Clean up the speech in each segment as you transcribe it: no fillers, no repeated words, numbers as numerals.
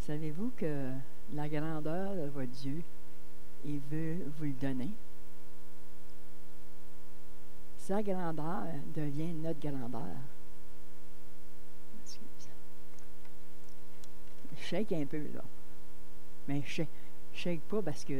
Savez-vous que la grandeur de votre Dieu, il veut vous le donner? Sa grandeur devient notre grandeur. Excuse. Je shake un peu, là. Mais je shake pas parce que...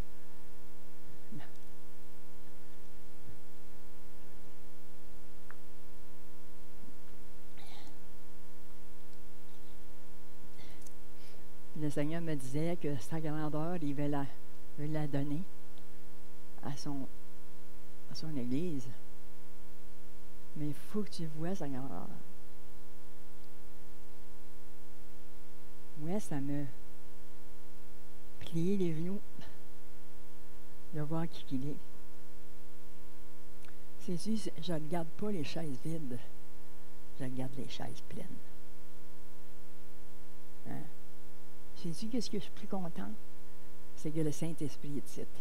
Le Seigneur me disait que sa grandeur, il veut la donner à son Église. Mais il faut que tu vois sa grandeur. Moi, ça me plié les genoux de voir qui qu'il est. C'est sûr, je ne regarde pas les chaises vides, je regarde les chaises pleines. Hein? Sais-tu qu'est-ce que je suis plus content? C'est que le Saint-Esprit est ici.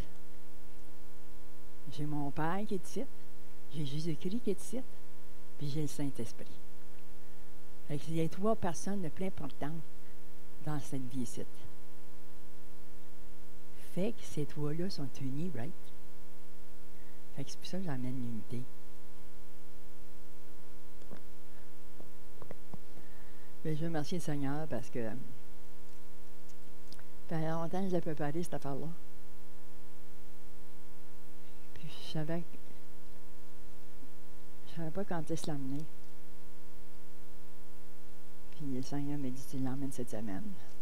J'ai mon Père qui est ici, j'ai Jésus-Christ qui est ici, puis j'ai le Saint-Esprit. Fait qu'il y a 3 personnes de plus importantes dans cette vie ici. Fait que ces 3-là sont unis, right? Fait que c'est pour ça que j'amène l'unité. Mais je remercie le Seigneur parce que ça fait longtemps que j'ai préparé cette affaire-là. Puis je savais pas quand est-ce l'emmener. Puis le Seigneur m'a dit, tu l'emmènes cette semaine.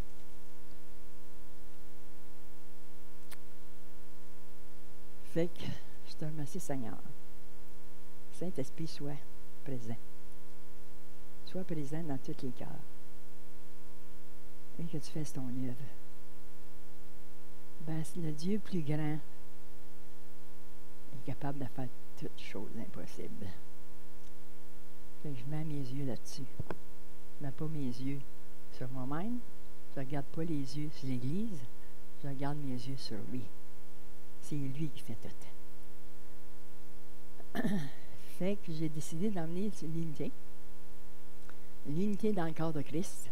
Fait que je te remercie, Seigneur. Saint-Esprit, sois présent. Sois présent dans tous les cœurs. Et que tu fasses ton œuvre. Ben, le Dieu plus grand est capable de faire toutes choses impossibles. Fait que je mets mes yeux là-dessus. Je ne mets pas mes yeux sur moi-même. Je ne regarde pas les yeux sur l'Église. Je regarde mes yeux sur lui. C'est lui qui fait tout. Fait que j'ai décidé d'emmener l'unité. L'unité dans le corps de Christ.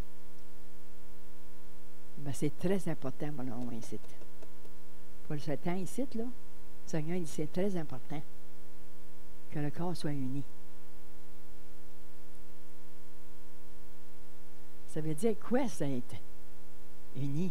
Ben, c'est très important pour le moment ici. Pour ce temps ici, là, le Seigneur dit c'est très important que le corps soit uni. Ça veut dire quoi, ça être uni?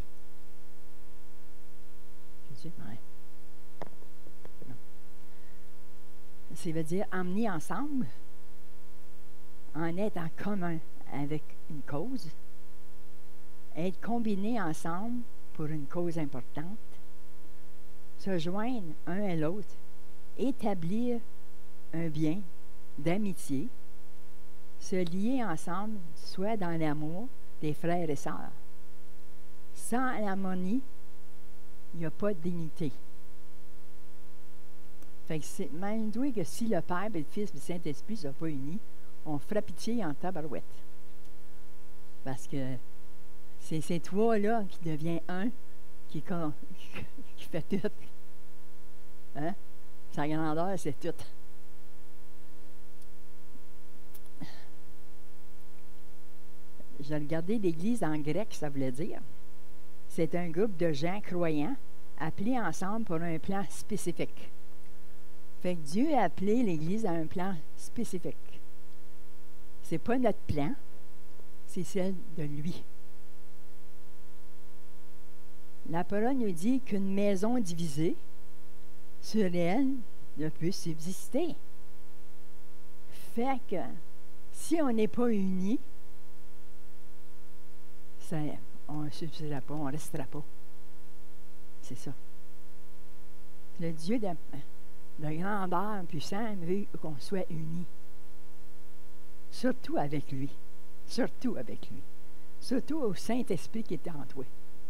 Je dis, ouais. Non. Ça veut dire emmener ensemble, en être en commun avec une cause, être combinés ensemble pour une cause importante, se joindre un à l'autre, établir un bien d'amitié, se lier ensemble, soit dans l'amour des frères et sœurs. Sans l'harmonie, il n'y a pas de dignité. Fait que c'est même doué que si le Père, le Fils et le Saint-Esprit ne sont pas unis, on fera pitié en tabarouette. Parce que c'est ces 3-là qui deviennent un, qui fait tout. Hein? Sa grandeur, c'est tout. Je regardais l'Église en grec, ça voulait dire. C'est un groupe de gens croyants appelés ensemble pour un plan spécifique. Fait que Dieu a appelé l'Église à un plan spécifique. C'est pas notre plan, c'est celle de lui. La parole nous dit qu'une maison divisée, sur elle, ne peut subsister. Fait que, si on n'est pas unis, on ne subsistera pas, on ne restera pas. C'est ça. Le Dieu de grandeur puissant veut qu'on soit unis. Surtout avec lui. Surtout avec lui. Surtout au Saint-Esprit qui est en toi.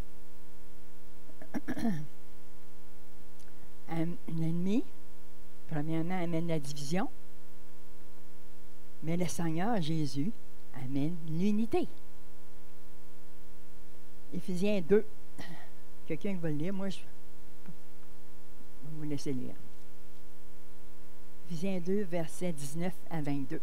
L'ennemi, premièrement, amène la division, mais le Seigneur Jésus amène l'unité. Éphésiens 2. Quelqu'un qui va le lire, moi je vais vous laisser lire. Éphésiens 2, versets 19 à 22.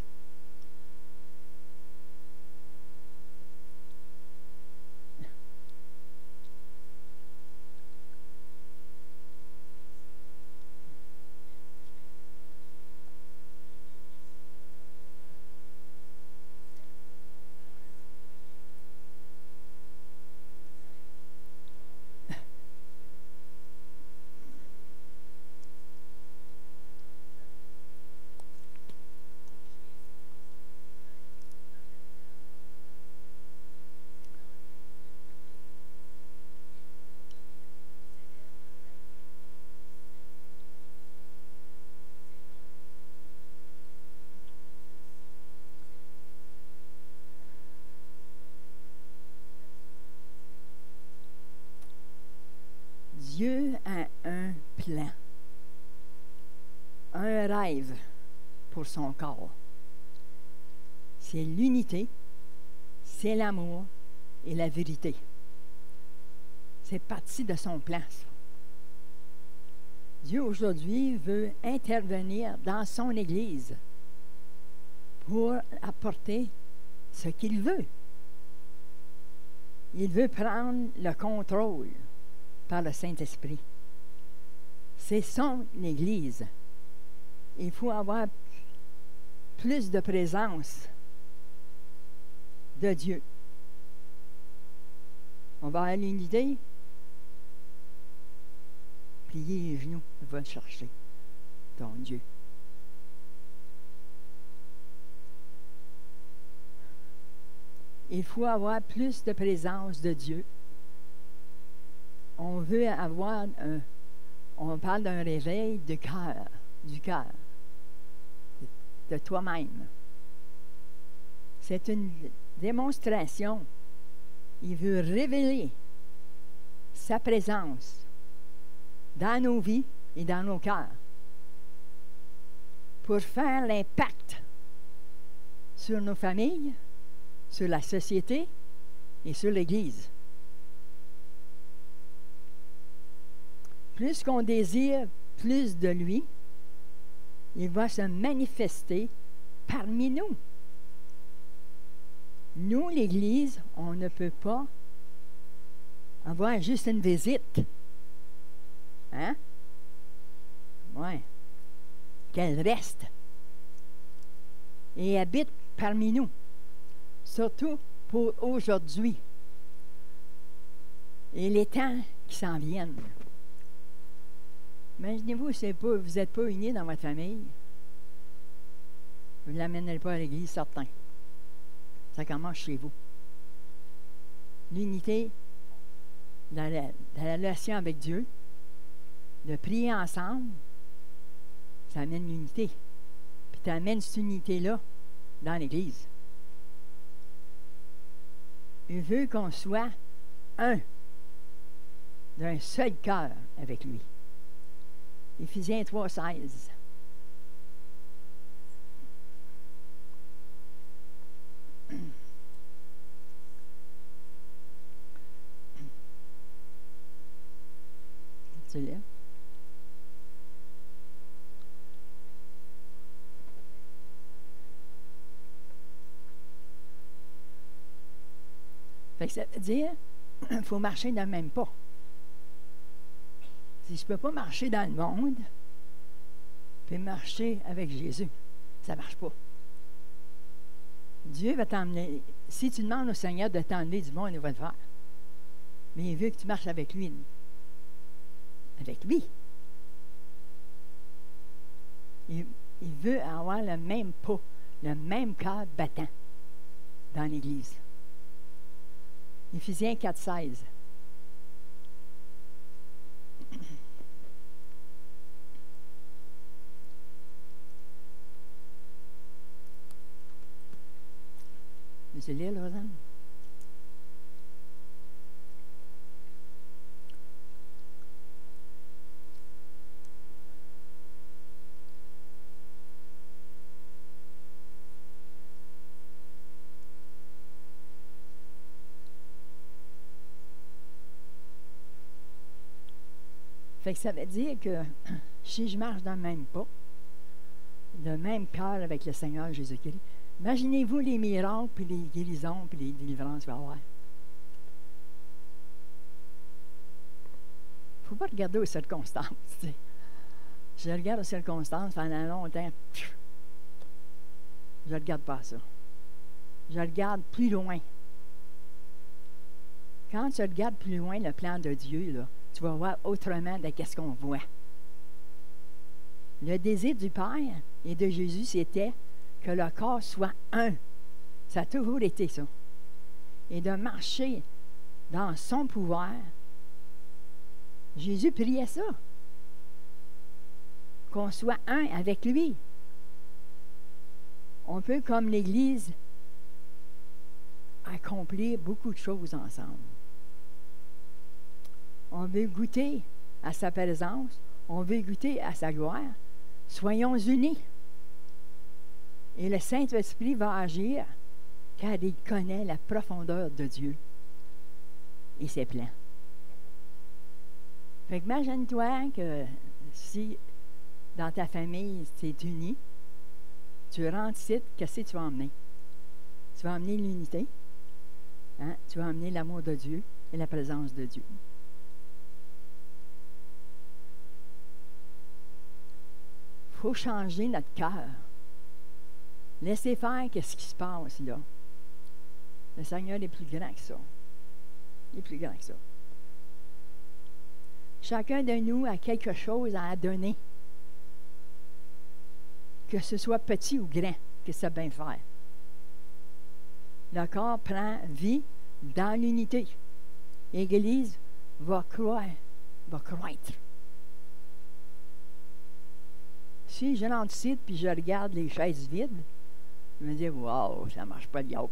Dieu a un plan, un rêve pour son corps. C'est l'unité, c'est l'amour et la vérité. C'est partie de son plan, ça. Dieu, aujourd'hui, veut intervenir dans son Église pour apporter ce qu'il veut. Il veut prendre le contrôle par le Saint-Esprit. C'est son Église. Il faut avoir plus de présence de Dieu. On va à l'unité, plier les genoux, va le chercher, ton Dieu. Il faut avoir plus de présence de Dieu. On veut avoir on parle d'un réveil du cœur, de toi-même. C'est une démonstration. Il veut révéler sa présence dans nos vies et dans nos cœurs pour faire l'impact sur nos familles, sur la société et sur l'Église. Plus qu'on désire plus de lui, il va se manifester parmi nous. Nous, l'Église, on ne peut pas avoir juste une visite. Hein? Oui. Qu'elle reste et habite parmi nous. Surtout pour aujourd'hui et les temps qui s'en viennent. Imaginez-vous, vous n'êtes pas unis dans votre famille. Vous ne l'amènerez pas à l'Église, certain. Ça commence chez vous. L'unité dans la relation avec Dieu, de prier ensemble, ça amène l'unité. Puis tu amènes cette unité-là dans l'Église. Il veut qu'on soit un, d'un seul cœur avec lui. Éphésiens 3,16. Tu l'as? Fait que ça veut dire qu'il faut marcher dans le même pas. Si je ne peux pas marcher dans le monde, puis marcher avec Jésus, ça ne marche pas. Dieu va t'emmener. Si tu demandes au Seigneur de t'emmener du monde, il va le faire. Mais il veut que tu marches avec lui. Avec lui. Il veut avoir le même pas, le même cœur battant dans l'Église. Éphésiens 4,16. Vous allez lire, Rosanne? Fait que ça veut dire que si je marche dans le même pas, le même cœur avec le Seigneur Jésus-Christ, imaginez-vous les miracles, puis les guérisons, puis les délivrances qu'il va y avoir. Il ne faut pas regarder aux circonstances. T'sais. Je regarde aux circonstances pendant longtemps. Je ne regarde pas ça. Je regarde plus loin. Quand tu regardes plus loin le plan de Dieu, là, tu vas voir autrement de ce qu'on voit. Le désir du Père et de Jésus, c'était que le corps soit un. Ça a toujours été ça. Et de marcher dans son pouvoir. Jésus priait ça. Qu'on soit un avec lui. On peut, comme l'Église, accomplir beaucoup de choses ensemble. On veut goûter à sa présence, on veut goûter à sa gloire, soyons unis. Et le Saint-Esprit va agir car il connaît la profondeur de Dieu et ses plans. Fait que imagine-toi que si dans ta famille c'est uni, tu rentres ici, qu'est-ce que tu vas emmener? Tu vas emmener l'unité, hein? Tu vas emmener l'amour de Dieu et la présence de Dieu. Il faut changer notre cœur. Laissez faire qu'est-ce qui se passe là. Le Seigneur est plus grand que ça. Il est plus grand que ça. Chacun de nous a quelque chose à donner. Que ce soit petit ou grand, que ça bien faire. Le corps prend vie dans l'unité. L'Église va croire, va croître. Si je rentre ici puis je regarde les chaises vides, je me dis, wow, ça ne marche pas bien.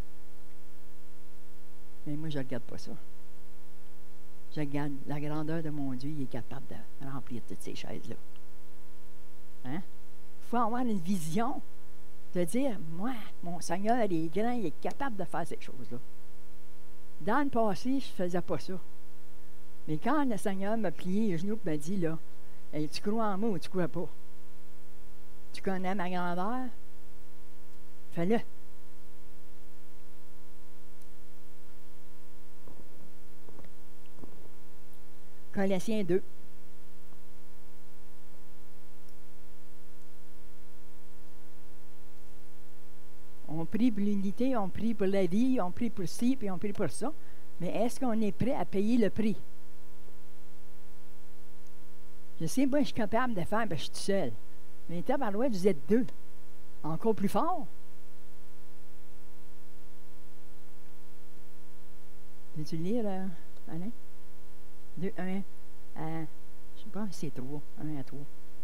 Mais moi, je ne regarde pas ça. Je regarde la grandeur de mon Dieu, il est capable de remplir toutes ces chaises-là. Hein? Il faut avoir une vision de dire, moi, mon Seigneur, il est grand, il est capable de faire ces choses-là. Dans le passé, je ne faisais pas ça. Mais quand le Seigneur m'a plié les genoux et m'a dit, là, hey, tu crois en moi ou tu ne crois pas? Tu connais ma grandeur? Fais-le. Colossiens 2. On prie pour l'unité, on prie pour la vie, on prie pour ci, puis on prie pour ça. Mais est-ce qu'on est prêt à payer le prix? Je sais, moi, je suis capable de faire, je suis tout seul. Mais tabarouette, vous êtes deux. Encore plus fort. Peux-tu lire, Alain? 2, 1, je ne sais pas si c'est 3. 1 à 3.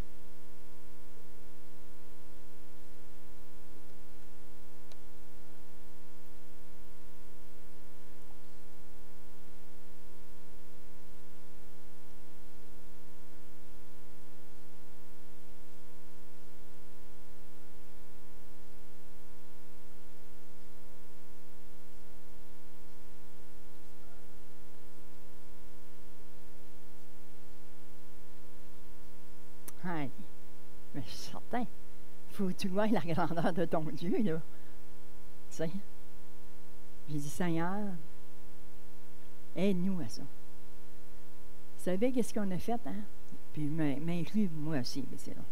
Hey, mais je suis certain. Il faut que tu vois la grandeur de ton Dieu, là. Tu sais? J'ai dit, Seigneur, aide-nous à ça. Vous savez qu'est-ce qu'on a fait, hein? Puis m'inclus moi aussi, mais c'est là.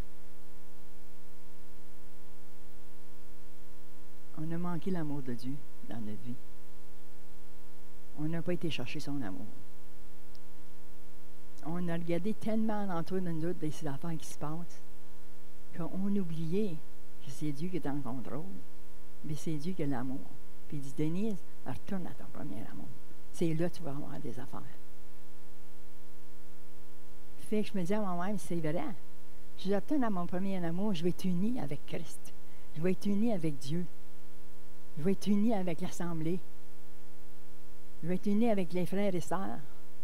On a manqué l'amour de Dieu dans notre vie. On n'a pas été chercher son amour. On a regardé tellement autour de nous autres des affaires qui se passent qu'on oubliait que c'est Dieu qui est en contrôle. Mais c'est Dieu qui a l'amour. Puis il dit, Denise, retourne à ton premier amour. C'est là que tu vas avoir des affaires. Fait que je me dis à moi-même, c'est vrai. Je retourne à mon premier amour, je vais être uni avec Christ. Je vais être uni avec Dieu. Je vais être uni avec l'Assemblée. Je vais être uni avec les frères et sœurs.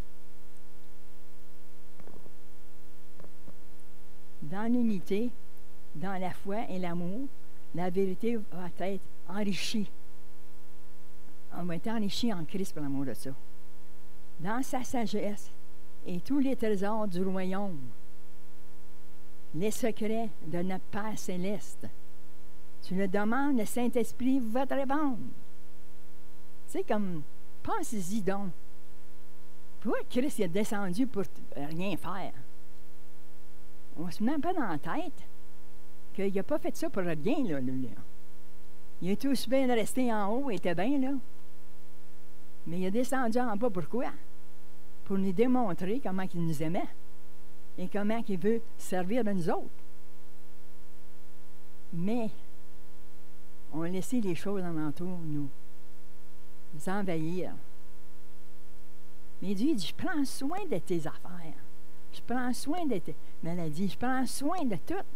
Dans l'unité, dans la foi et l'amour, la vérité va être enrichie. On va être enrichi en Christ pour l'amour de ça. Dans sa sagesse et tous les trésors du royaume, les secrets de notre Père céleste. Tu le demandes, le Saint-Esprit va te répondre. Tu sais, comme, pense-y donc. Pourquoi Christ est descendu pour rien faire? On ne se met même pas dans la tête qu'il n'a pas fait ça pour rien, là. Il est tout bien resté en haut, il était bien, là. Mais il est descendu en bas, pourquoi? Pour nous démontrer comment il nous aimait et comment il veut servir de nous autres. Mais on a laissé les choses alentour nous envahir. Mais Dieu dit, je prends soin de tes affaires. Je prends soin de tes maladies. Je prends soin de tout.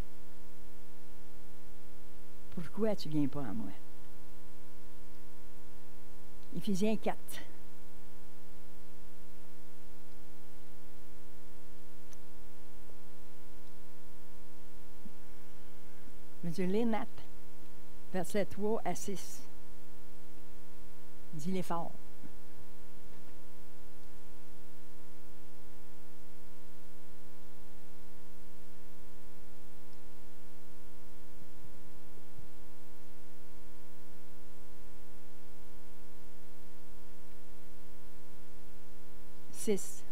Pourquoi tu ne viens pas à moi? Éphésiens 4. Je vais lire net. Versets 3 à 6. Dis-les fort. Six.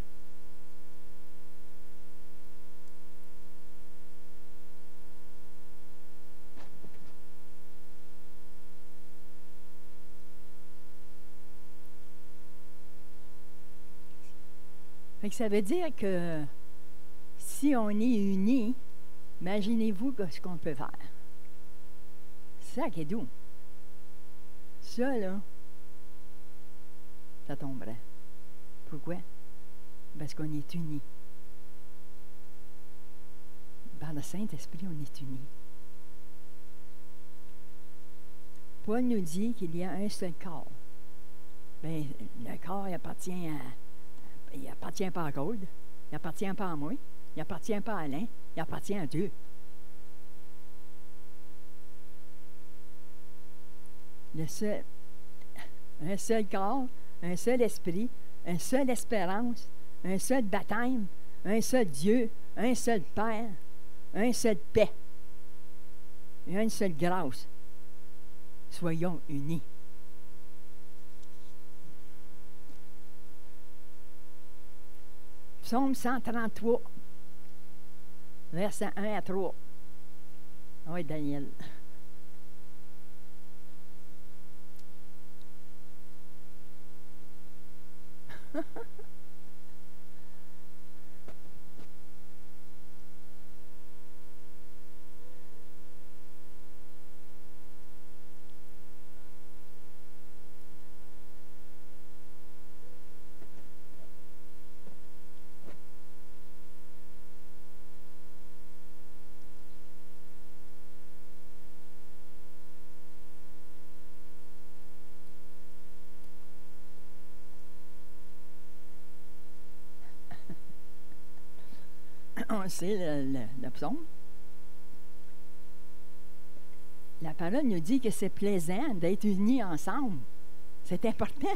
Fait que ça veut dire que si on est unis, imaginez-vous ce qu'on peut faire. C'est ça qui est doux. Ça, là, ça tomberait. Pourquoi? Parce qu'on est unis. Par le Saint-Esprit, on est unis. Paul nous dit qu'il y a un seul corps. Bien, le corps, il appartient pas à Claude, il appartient pas à moi, il appartient pas à Alain, il appartient à Dieu. Un seul corps, un seul esprit, une seule espérance, un seul baptême, un seul Dieu, un seul Père, un seul paix et une seule grâce. Soyons unis. Psaume 133, versets 1 à 3. Oui, Daniel. On sait le psaume. La parole nous dit que c'est plaisant d'être unis ensemble. C'est important.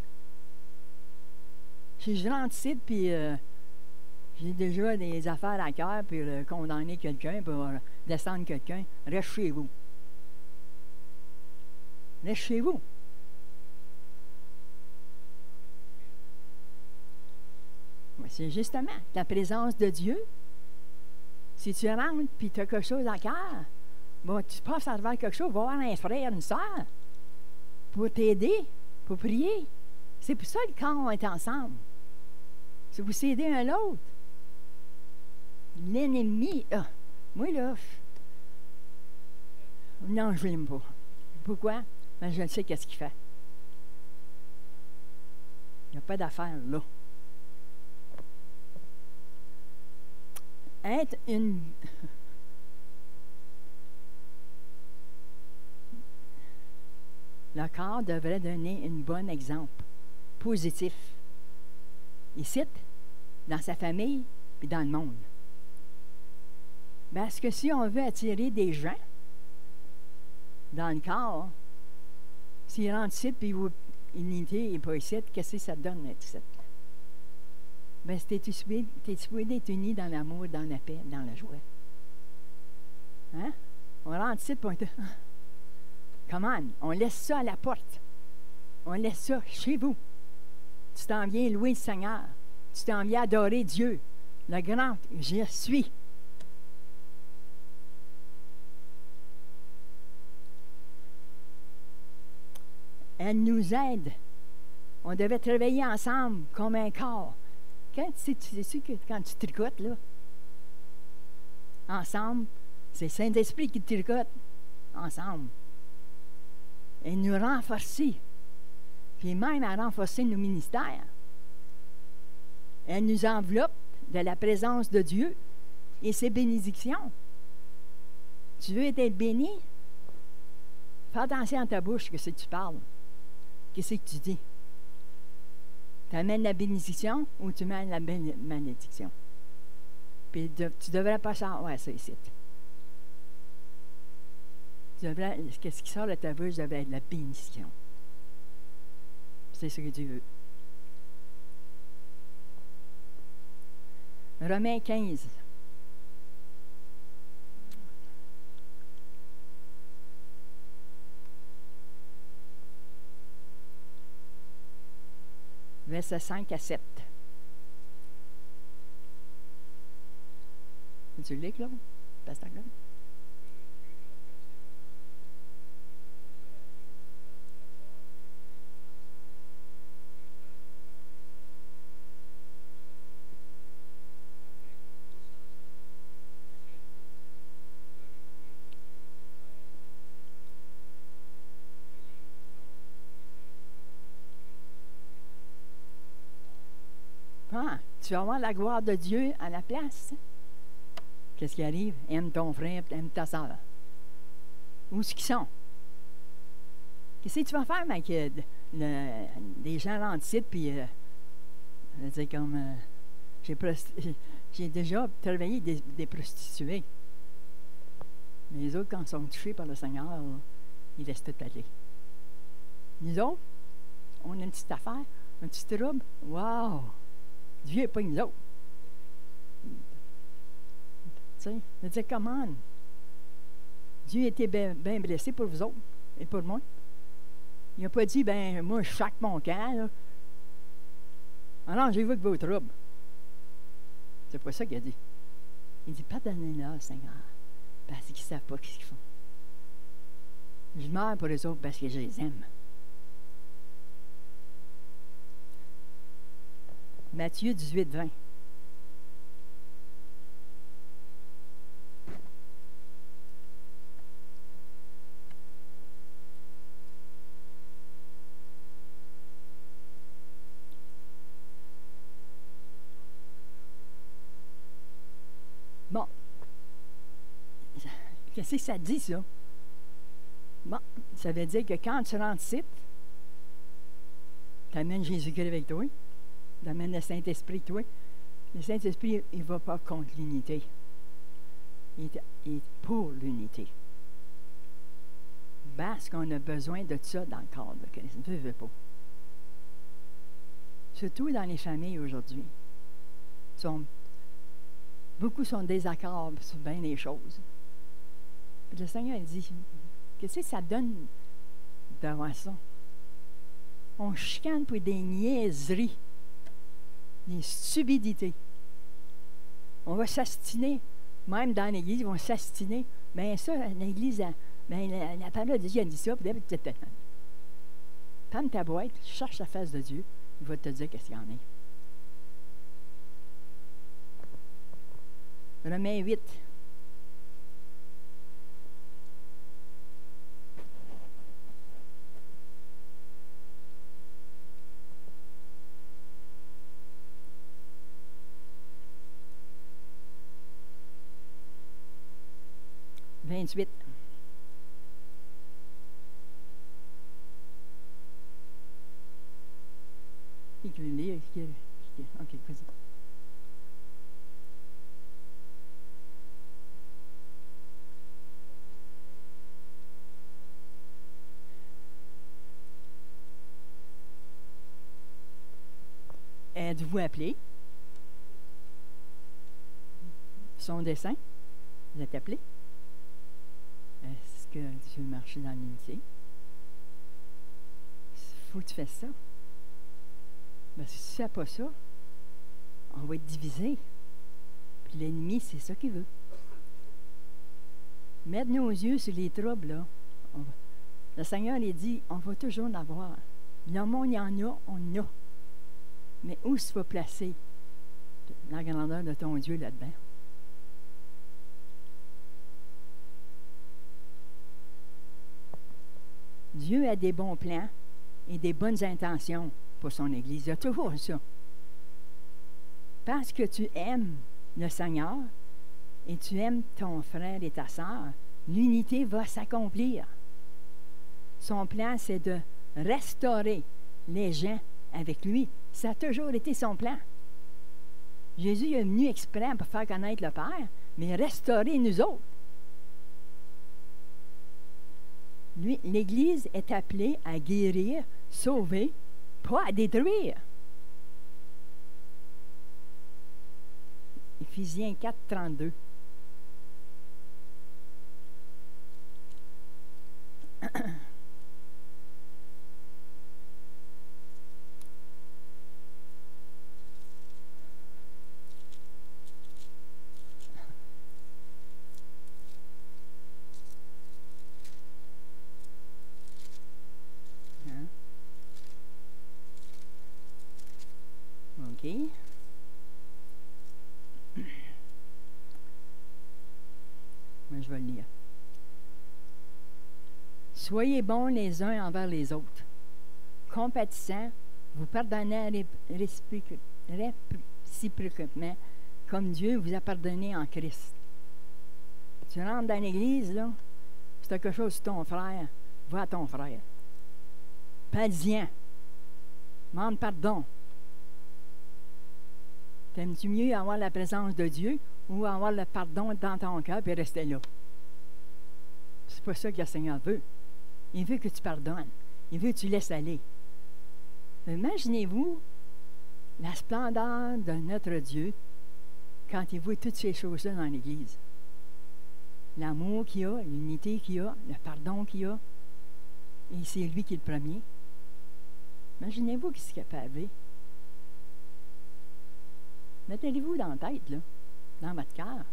Je rentre ici, puis j'ai déjà des affaires à cœur pour condamner quelqu'un, pour descendre quelqu'un. Reste chez vous. Reste chez vous. C'est justement la présence de Dieu. Si tu rentres et tu as quelque chose à cœur, bon, tu passes à travers quelque chose, va voir un frère, une soeur, pour t'aider, pour prier. C'est pour ça que quand on est ensemble, c'est pour s'aider un l'autre. L'ennemi, moi là, non, je ne l'aime pas. Pourquoi? Ben, je ne sais qu'est-ce qu'il fait. Il n'y a pas d'affaire là. Être une... Le corps devrait donner un bon exemple, positif. Ici, dans sa famille, puis dans le monde. Parce que si on veut attirer des gens dans le corps, s'ils rentrent ici, puis l'unité n'est pas ici, qu'est-ce que ça donne d'être ici? Bien, t'es supposé d'être unis dans l'amour, dans la paix, dans la joie. Hein? On rentre ici, puis on... Come on, on laisse ça à la porte. On laisse ça chez vous. Tu t'en viens louer le Seigneur. Tu t'en viens adorer Dieu. Le grand, je suis. Elle nous aide. On devait travailler ensemble comme un corps. Quand tu sais que quand tu tricotes, là, ensemble, c'est le Saint-Esprit qui tricote ensemble. Elle nous renforce. Puis même à renforcer nos ministères. Elle nous enveloppe de la présence de Dieu et ses bénédictions. Tu veux être béni? Fais attention à ta bouche, que c'est que tu parles. Qu'est-ce que tu dis? Tu amènes la bénédiction ou tu amènes la malédiction? Puis tu ne devrais pas savoir ça ici. Qu'est-ce qui sort de ta bouche devrait être la bénédiction. C'est ce que Dieu veut. Romains 15. Versets 5 à 7. Tu le lis, Claude? Pasteur Claude? Ah, tu vas avoir la gloire de Dieu à la place. Qu'est-ce qui arrive? Aime ton frère, aime ta soeur. Où est-ce qu'ils sont? Qu'est-ce que tu vas faire, mec? Des gens l'anticipent, puis dire comme j'ai déjà travaillé des prostituées. Mais les autres, quand ils sont touchés par le Seigneur, ils laissent tout aller. Nous autres, on a une petite affaire, un petit trouble. Wow! Dieu n'est pas nous autres. Tu sais, je dis, comment? Dieu était bien blessé pour vous autres et pour moi. Il n'a pas dit, ben moi, je chaque mon camp, là. Arrangez-vous avec vos troubles. C'est pas ça qu'il a dit. Il dit, pardonnez-leur, Seigneur, parce qu'ils ne savent pas ce qu'ils font. Je meurs pour les autres parce que je les aime. Matthieu 18, 20. Bon. Qu'est-ce que ça dit, ça? Bon, ça veut dire que quand tu rentres ici, tu amènes Jésus-Christ avec toi. Tu amènes le Saint-Esprit, toi. Le Saint-Esprit, il ne va pas contre l'unité. Il est pour l'unité. Parce qu'on a besoin de ça dans le corps de Christ. Ne veux pas. Surtout dans les familles aujourd'hui. Beaucoup sont désaccords sur bien les choses. Puis le Seigneur dit, qu'est-ce que ça donne d'avoir ça? On chicane pour des niaiseries, des stupidités. On va s'astiner. Même dans l'Église, ils vont s'astiner. Bien ça, l'Église, la parole de Dieu a dit ça. Prends ta boîte, cherche la face de Dieu. Il va te dire qu'est-ce qu'il y en a. Romains 8. Qui veut lire? OK, vas-y. Êtes-vous appelé? Son dessein? Vous êtes appelé? Est-ce que tu veux marcher dans l'unité? Il faut que tu fasses ça. Parce que si tu ne fais pas ça, on va être divisé. Puis l'ennemi, c'est ça qu'il veut. Mettre nos yeux sur les troubles, là. Le Seigneur il dit, on va toujours en avoir. Le monde, il y en a, on en a. Mais où se va placer la grandeur de ton Dieu là-dedans? Dieu a des bons plans et des bonnes intentions pour son Église. Il y a toujours ça. Parce que tu aimes le Seigneur et tu aimes ton frère et ta sœur, l'unité va s'accomplir. Son plan, c'est de restaurer les gens avec lui. Ça a toujours été son plan. Jésus est venu exprès pour faire connaître le Père, mais restaurer nous autres. l'Église est appelée à guérir, sauver, pas à détruire. Éphésiens 4, 32. OK. Moi, je vais le lire. Soyez bons les uns envers les autres, compatissants, vous pardonnez réciproquement, comme Dieu vous a pardonné en Christ. Tu rentres dans l'église, là, c'est quelque chose sur ton frère, va à ton frère. Parle-y-en. Demande pardon. T'aimes-tu mieux avoir la présence de Dieu ou avoir le pardon dans ton cœur et rester là? C'est pas ça que le Seigneur veut. Il veut que tu pardonnes. Il veut que tu laisses aller. Imaginez-vous la splendeur de notre Dieu quand il voit toutes ces choses-là dans l'Église. L'amour qu'il y a, l'unité qu'il y a, le pardon qu'il y a. Et c'est lui qui est le premier. Imaginez-vous ce qu'il est capable. Mettez-vous dans la tête, là, dans votre cœur.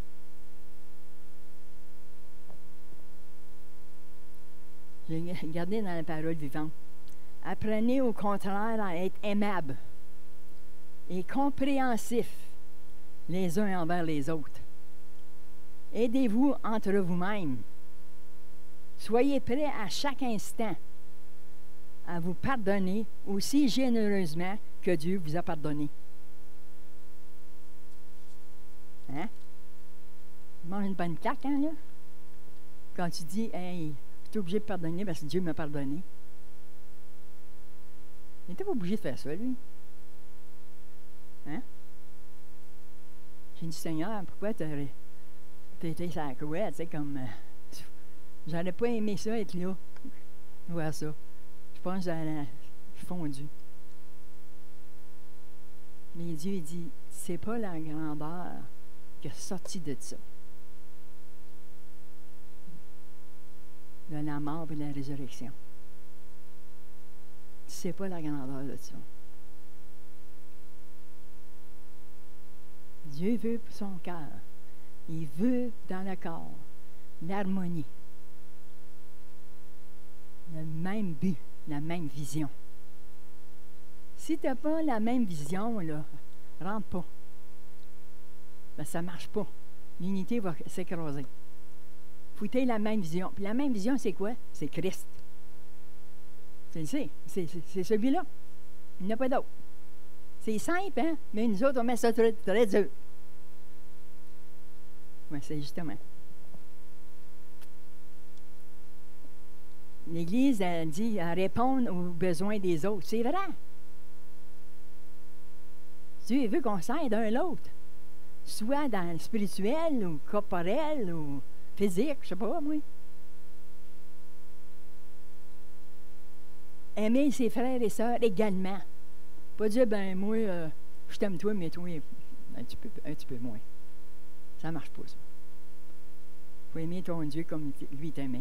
J'ai regardé dans la parole vivante. Apprenez au contraire à être aimable et compréhensif les uns envers les autres. Aidez-vous entre vous-mêmes. Soyez prêts à chaque instant à vous pardonner aussi généreusement que Dieu vous a pardonné. Hein? Tu manges une bonne claque, hein, là? Quand tu dis, hey, je suis obligé de pardonner parce que Dieu m'a pardonné. Il n'était pas obligé de faire ça, lui. Hein? J'ai dit, Seigneur, pourquoi tu étais sur la croix, tu sais, comme... j'aurais pas aimé ça, être là, voir ça. Je pense que j'aurais fondu. Mais Dieu, il dit, c'est pas la grandeur qui est sortie de ça. De la mort et de la résurrection. C'est pas la grandeur de ça. Dieu veut pour son cœur. Il veut dans le corps l'harmonie. Le même but, la même vision. Si tu n'as pas la même vision, là, rentre pas. Ben, ça ne marche pas. L'unité va s'écraser. Il faut que tu aies la même vision. Puis la même vision, c'est quoi? C'est Christ. C'est celui-là. Il n'y en a pas d'autre. C'est simple, hein? Mais nous autres, on met ça très, très dur. Oui, c'est justement. L'Église a dit à répondre aux besoins des autres. C'est vrai. Dieu veut qu'on s'aide un l'autre. Soit dans le spirituel, ou corporel, ou physique, je ne sais pas, moi. Aimer ses frères et sœurs également. Pas dire, ben moi, je t'aime toi, mais toi, un petit peu moins. Ça ne marche pas, ça. Il faut aimer ton Dieu comme lui t'aimait.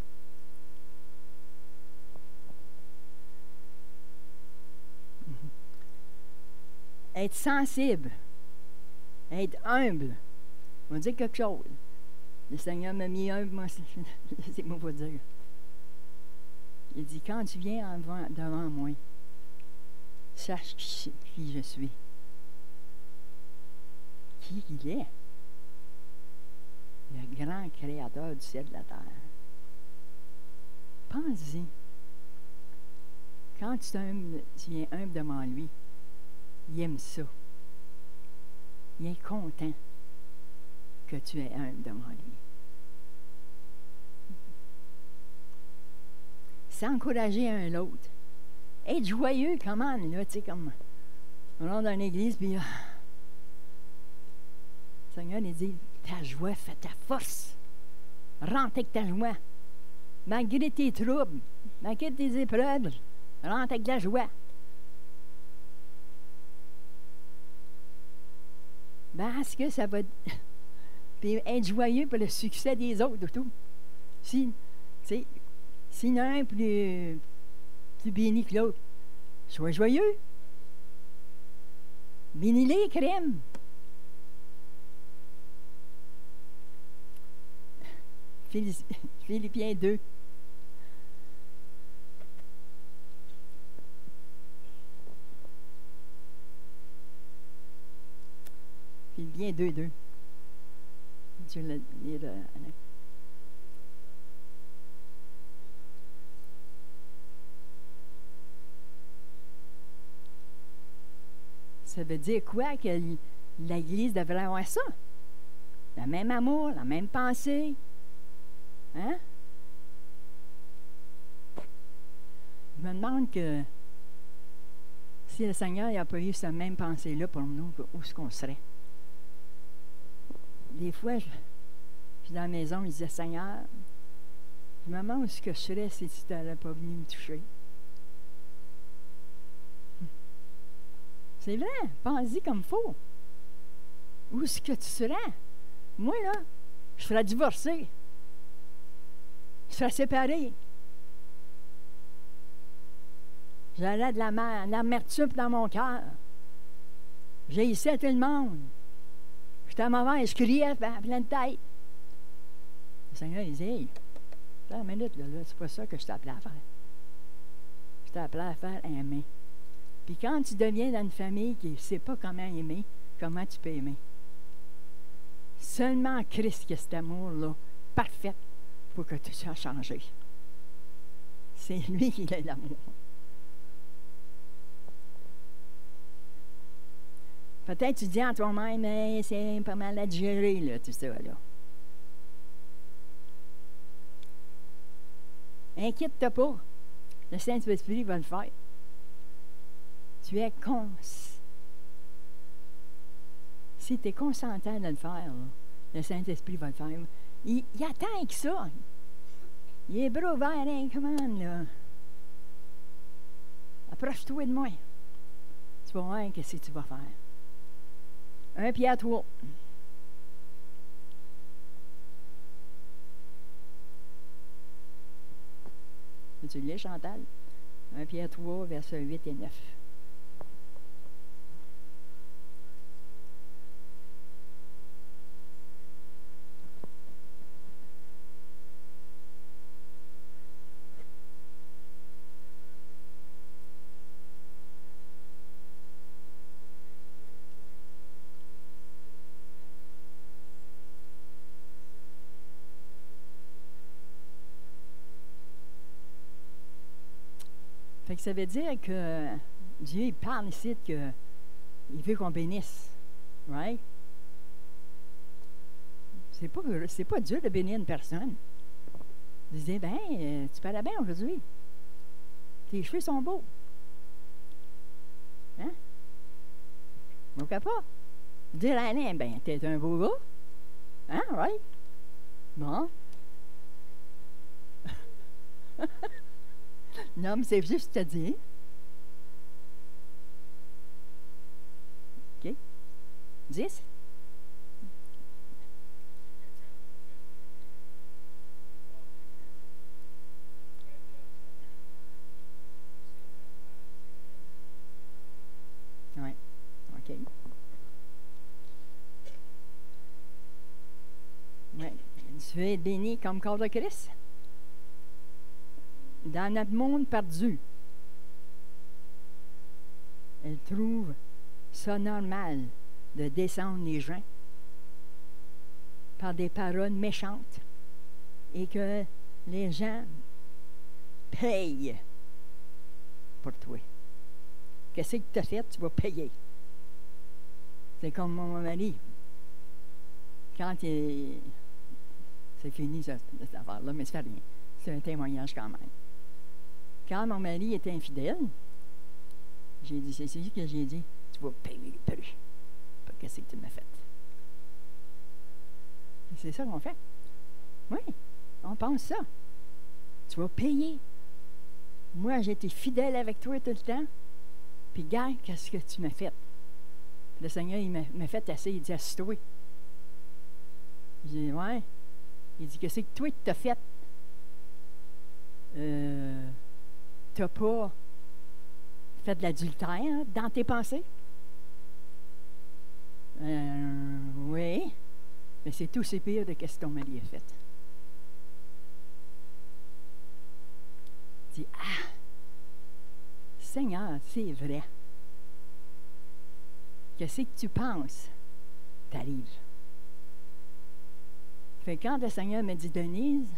Être sensible, être humble. On va dire quelque chose. Le Seigneur m'a mis humble, moi, c'est moi pour dire. Il dit, quand tu viens devant moi, sache qui je suis. Qui il est. Le grand créateur du ciel et de la terre. Pense-y. Quand tu viens humble devant lui, il aime ça. Il est content que tu es humble devant lui. S'encourager un l'autre. Être joyeux, comment, là, tu sais, comme on rentre dans l'église, puis le Seigneur, il dit, ta joie fait ta force. Rentre avec ta joie. malgré tes troubles, malgré tes épreuves, rentre avec de la joie. Parce que ça va puis être joyeux pour le succès des autres, tout. S'il y en a un plus béni que l'autre, sois joyeux. Bénis-les, crème. Philippiens 2. Philippiens 2, 2. Tu vas le lire, Anna. Ça veut dire quoi? Que l'Église devrait avoir ça? Le même amour, la même pensée. Hein? Je me demande que si le Seigneur n'a pas eu cette même pensée-là pour nous, où est-ce qu'on serait? Des fois, je suis dans la maison, je disais, Seigneur, je me demande où est-ce que je serais si tu n'allais pas venu me toucher. C'est vrai, pense-y comme il faut. Où est-ce que tu serais? Moi, là, je serais divorcé. Je serais séparé. J'aurais de l'amertume dans mon cœur. J'haïssais tout le monde. J'étais mauvaise, je criais à pleine tête. Le Seigneur, il dit, hey, attends une minute, là, c'est pas ça que je t'ai appelé à faire. Je t'ai appelé à faire aimer. Puis quand tu deviens dans une famille qui ne sait pas comment aimer, comment tu peux aimer? Seulement Christ qui a cet amour-là, parfait, pour que tu sois changé. C'est lui qui a l'amour. Peut-être tu dis en toi-même, mais c'est pas mal à digérer, là, tout ça, là. Inquiète-toi pas. Le Saint-Esprit va le faire. Tu es si tu es consentant de le faire, là, le Saint-Esprit va le faire. Il attend que ça. Il est bras ouverts, hein, comment, là? Approche-toi de moi. Tu vas voir ce que tu vas faire. 1 Pierre 3. Tu lis, Chantal? 1 Pierre 3, versets 8 et 9. Fait que ça veut dire que Dieu il parle ici qu'il veut qu'on bénisse. Right? C'est pas dur de bénir une personne. Il disait, tu parles bien aujourd'hui. Tes cheveux sont beaux. Hein? Pourquoi pas? Dire à Alain, t'es un beau gars. Hein, right? Bon. Non, mais c'est juste te dire. OK? 10? Oui. OK. Oui. Tu es béni comme corps de Christ. Dans notre monde perdu, elle trouve ça normal de descendre les gens par des paroles méchantes et que les gens payent pour toi. Qu'est-ce que tu as fait? Tu vas payer. C'est comme mon mari. Quand il... C'est fini cette affaire-là, mais ça fait rien. C'est un témoignage quand même. Quand mon mari était infidèle, j'ai dit, c'est ce que j'ai dit, tu vas payer le prix. Qu'est-ce que tu m'as fait? Et c'est ça qu'on fait. Oui, on pense ça. Tu vas payer. Moi, j'ai été fidèle avec toi tout le temps. Puis, gars, qu'est-ce que tu m'as fait? Le Seigneur, il m'a fait assez. Il dit, assis-toi. J'ai dit, ouais. Il dit, qu'est-ce que toi, tu t'as fait? T'as pas fait de l'adultère dans tes pensées? Oui. Mais c'est tout c'est pire de ce que ton mari a fait. Il dit, ah, Seigneur, c'est vrai. Qu'est-ce que tu penses? T'arrives. Fait que quand le Seigneur m'a dit, Denise,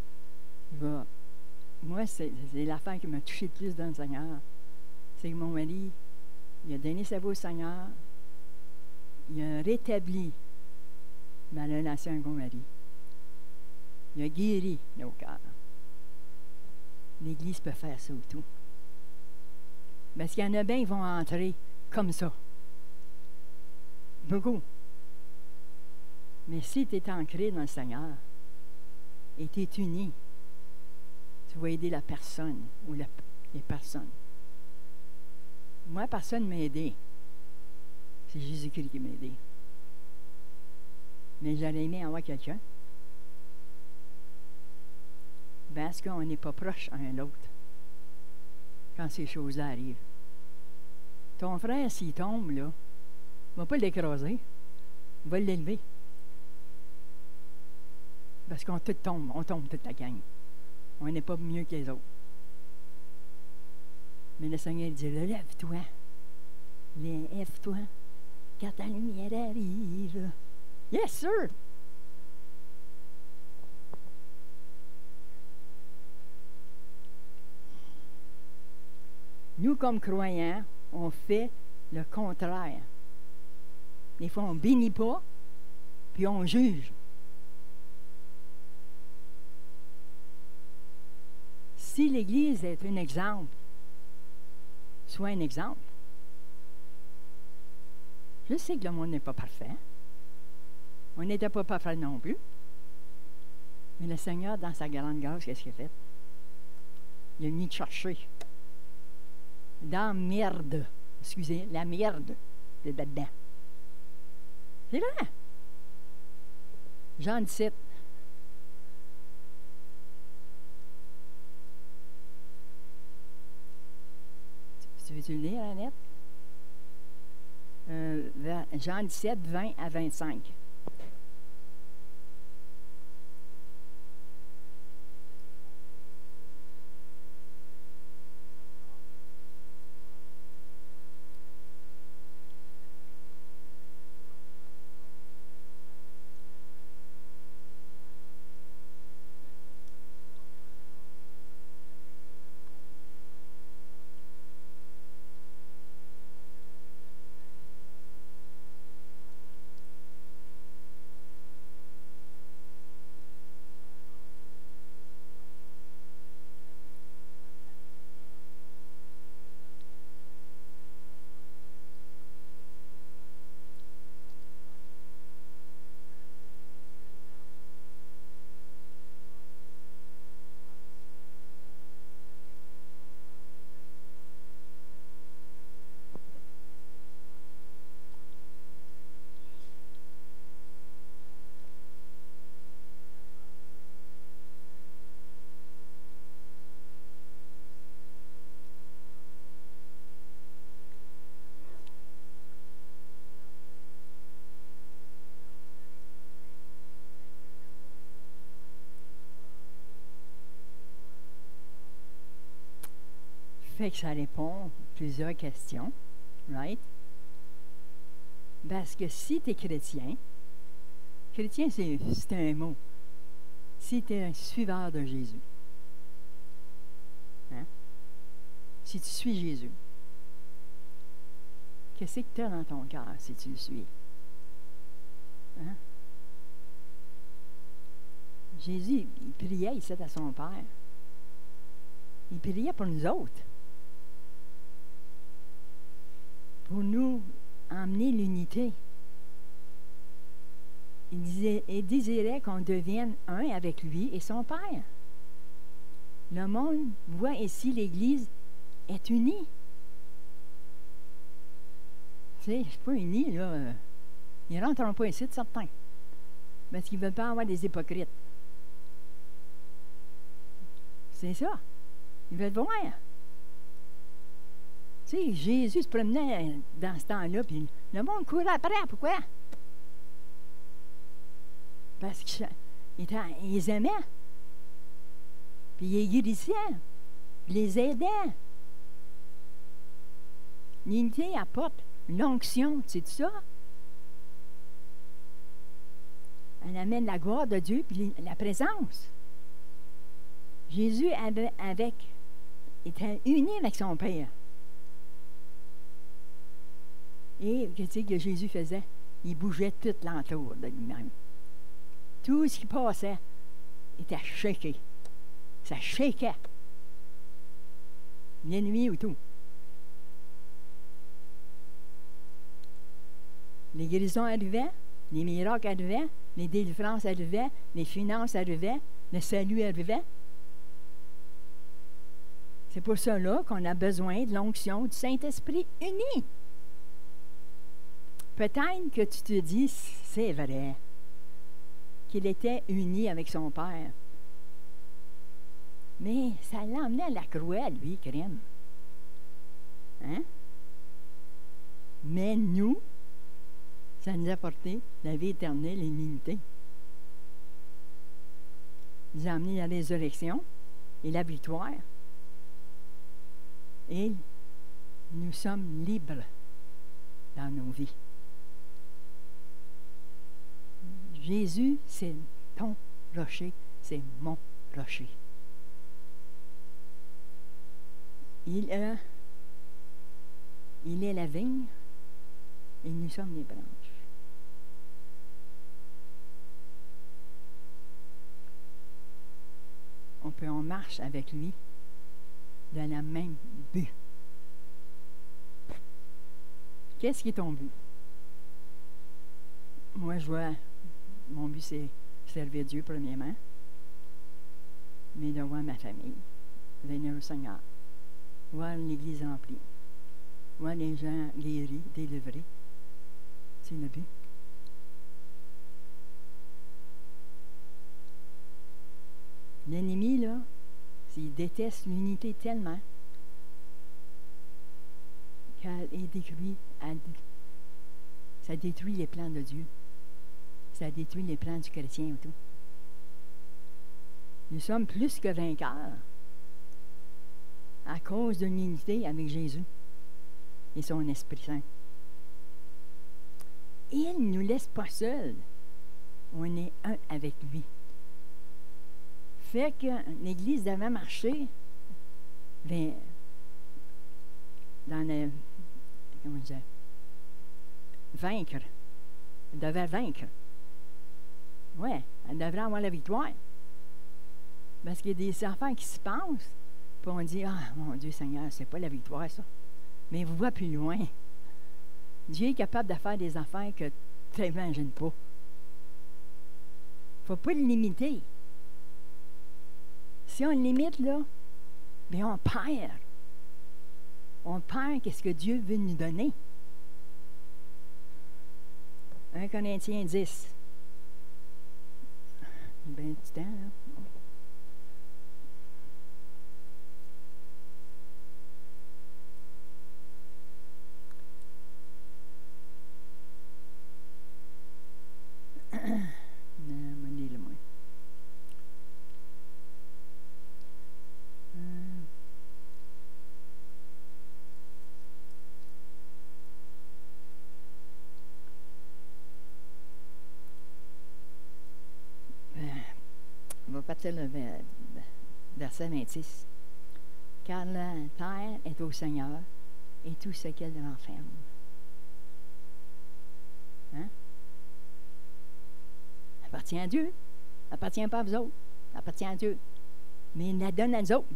moi, c'est l'affaire qui m'a touché le plus dans le Seigneur. C'est que mon mari, il a donné sa vie au Seigneur. Il a rétabli ma relation avec mon mari. Il a guéri nos cœurs. L'Église peut faire ça tout. Parce qu'il y en a bien qui vont entrer comme ça. Beaucoup. Mais si tu es ancré dans le Seigneur et tu es uni, tu vas aider la personne ou les personnes. Moi, personne ne m'a aidé. C'est Jésus-Christ qui m'a aidé. Mais j'aurais aimé avoir quelqu'un. Parce qu'on n'est pas proche un l'autre quand ces choses-là arrivent. Ton frère, s'il tombe, là, ne va pas l'écraser. Il va l'élever. Parce qu'on tout tombe. On tombe toute la gang. On n'est pas mieux que les autres. Mais le Seigneur dit, lève-toi. Lève-toi. Quand ta lumière arrive. Yes, sir! Nous, comme croyants, on fait le contraire. Des fois, on ne bénit pas, puis on juge. Si l'Église est un exemple, soit un exemple. Je sais que le monde n'est pas parfait. On n'était pas parfait non plus. Mais le Seigneur, dans sa grande grâce, qu'est-ce qu'il a fait? Il a mis chercher. Dans la merde. Excusez, la merde de dedans. C'est vrai. Jean 17. Tu veux-tu le lire, Annette? Jean 17, 20 à 25. Fait que ça répond à plusieurs questions, right? Parce que si tu es chrétien, chrétien c'est un mot. Si tu es un suiveur de Jésus, hein? Si tu suis Jésus, qu'est-ce que tu as dans ton cœur si tu le suis? Hein? Jésus, il priait ici à son Père. Il priait pour nous autres. Pour nous emmener l'unité. Il désirait qu'on devienne un avec lui et son Père. Le monde voit ici l'Église est unie. Tu sais, c'est pas unie, là. Ils ne rentreront pas ici, de certains. Parce qu'ils ne veulent pas avoir des hypocrites. C'est ça. Ils veulent voir. Tu sais, Jésus se promenait dans ce temps-là, puis le monde courait après. Pourquoi? Parce qu'ils les aimaient. Puis ils les guérissaient. Ils les aidaient. L'unité apporte l'onction, tu sais tout ça? Elle amène la gloire de Dieu puis la présence. Jésus était uni avec son Père. Et qu'est-ce que Jésus faisait? Il bougeait tout l'entour de lui-même. Tout ce qui passait était shaké. Ça shakeait. L'ennemi ou tout. Les guérisons arrivaient, les miracles arrivaient, les délivrances arrivaient, les finances arrivaient, le salut arrivait. C'est pour cela qu'on a besoin de l'onction du Saint-Esprit uni. Peut-être que tu te dis, c'est vrai, qu'il était uni avec son Père. Mais ça l'emmenait à la croix, lui, crème. Hein? Mais nous, ça nous a apporté la vie éternelle et l'unité. Il nous a amené la résurrection et la victoire. Et nous sommes libres dans nos vies. Jésus, c'est ton rocher, c'est mon rocher. Il est la vigne et nous sommes les branches. On marche avec lui dans le même but. Qu'est-ce qui est ton but? Moi, je vois, mon but, c'est servir Dieu premièrement, mais de voir ma famille, venir au Seigneur, voir l'Église remplie, voir les gens guéris, délivrés. C'est le but. L'ennemi, là, il déteste l'unité tellement qu'elle est détruite. Ça détruit les plans de Dieu. Ça détruit les plans du chrétien et tout. Nous sommes plus que vainqueurs à cause d'une unité avec Jésus et son Esprit Saint. Et il ne nous laisse pas seuls. On est un avec lui. Fait que l'Église devait marcher dans le... Comment dire? Vaincre. Elle devait vaincre. Oui, elle devrait avoir la victoire. Parce qu'il y a des affaires qui se passent, puis on dit, ah, mon Dieu Seigneur, c'est pas la victoire, ça. Mais vous voyez plus loin. Dieu est capable de faire des affaires que tu n'imagines pas. Il ne faut pas le limiter. Si on le limite, là, bien on perd. On perd qu'est-ce que Dieu veut nous donner. 1 Corinthiens 10. Bien du temps, là. On va partir le verset 26. Car la terre est au Seigneur et tout ce qu'elle renferme. Hein? Elle appartient à Dieu. Elle n'appartient pas à vous autres. Elle appartient à Dieu. Mais il la donne à nous autres.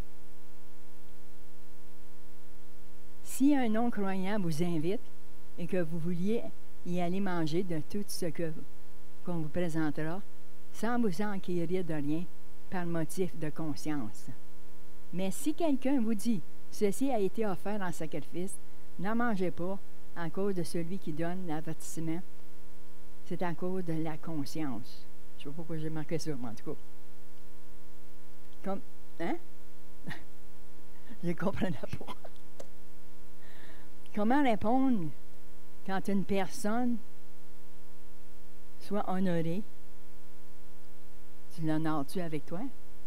Si un non-croyant vous invite et que vous vouliez y aller manger de tout ce qu'on vous présentera, sans vous enquérir de rien, par motif de conscience. Mais si quelqu'un vous dit, ceci a été offert en sacrifice, n'en mangez pas à cause de celui qui donne l'avertissement. C'est à cause de la conscience. Je ne sais pas pourquoi j'ai marqué ça, mais en tout cas. Comme, hein? Je ne comprenais pas. Comment répondre quand une personne soit honorée? Tu l'honores-tu avec toi?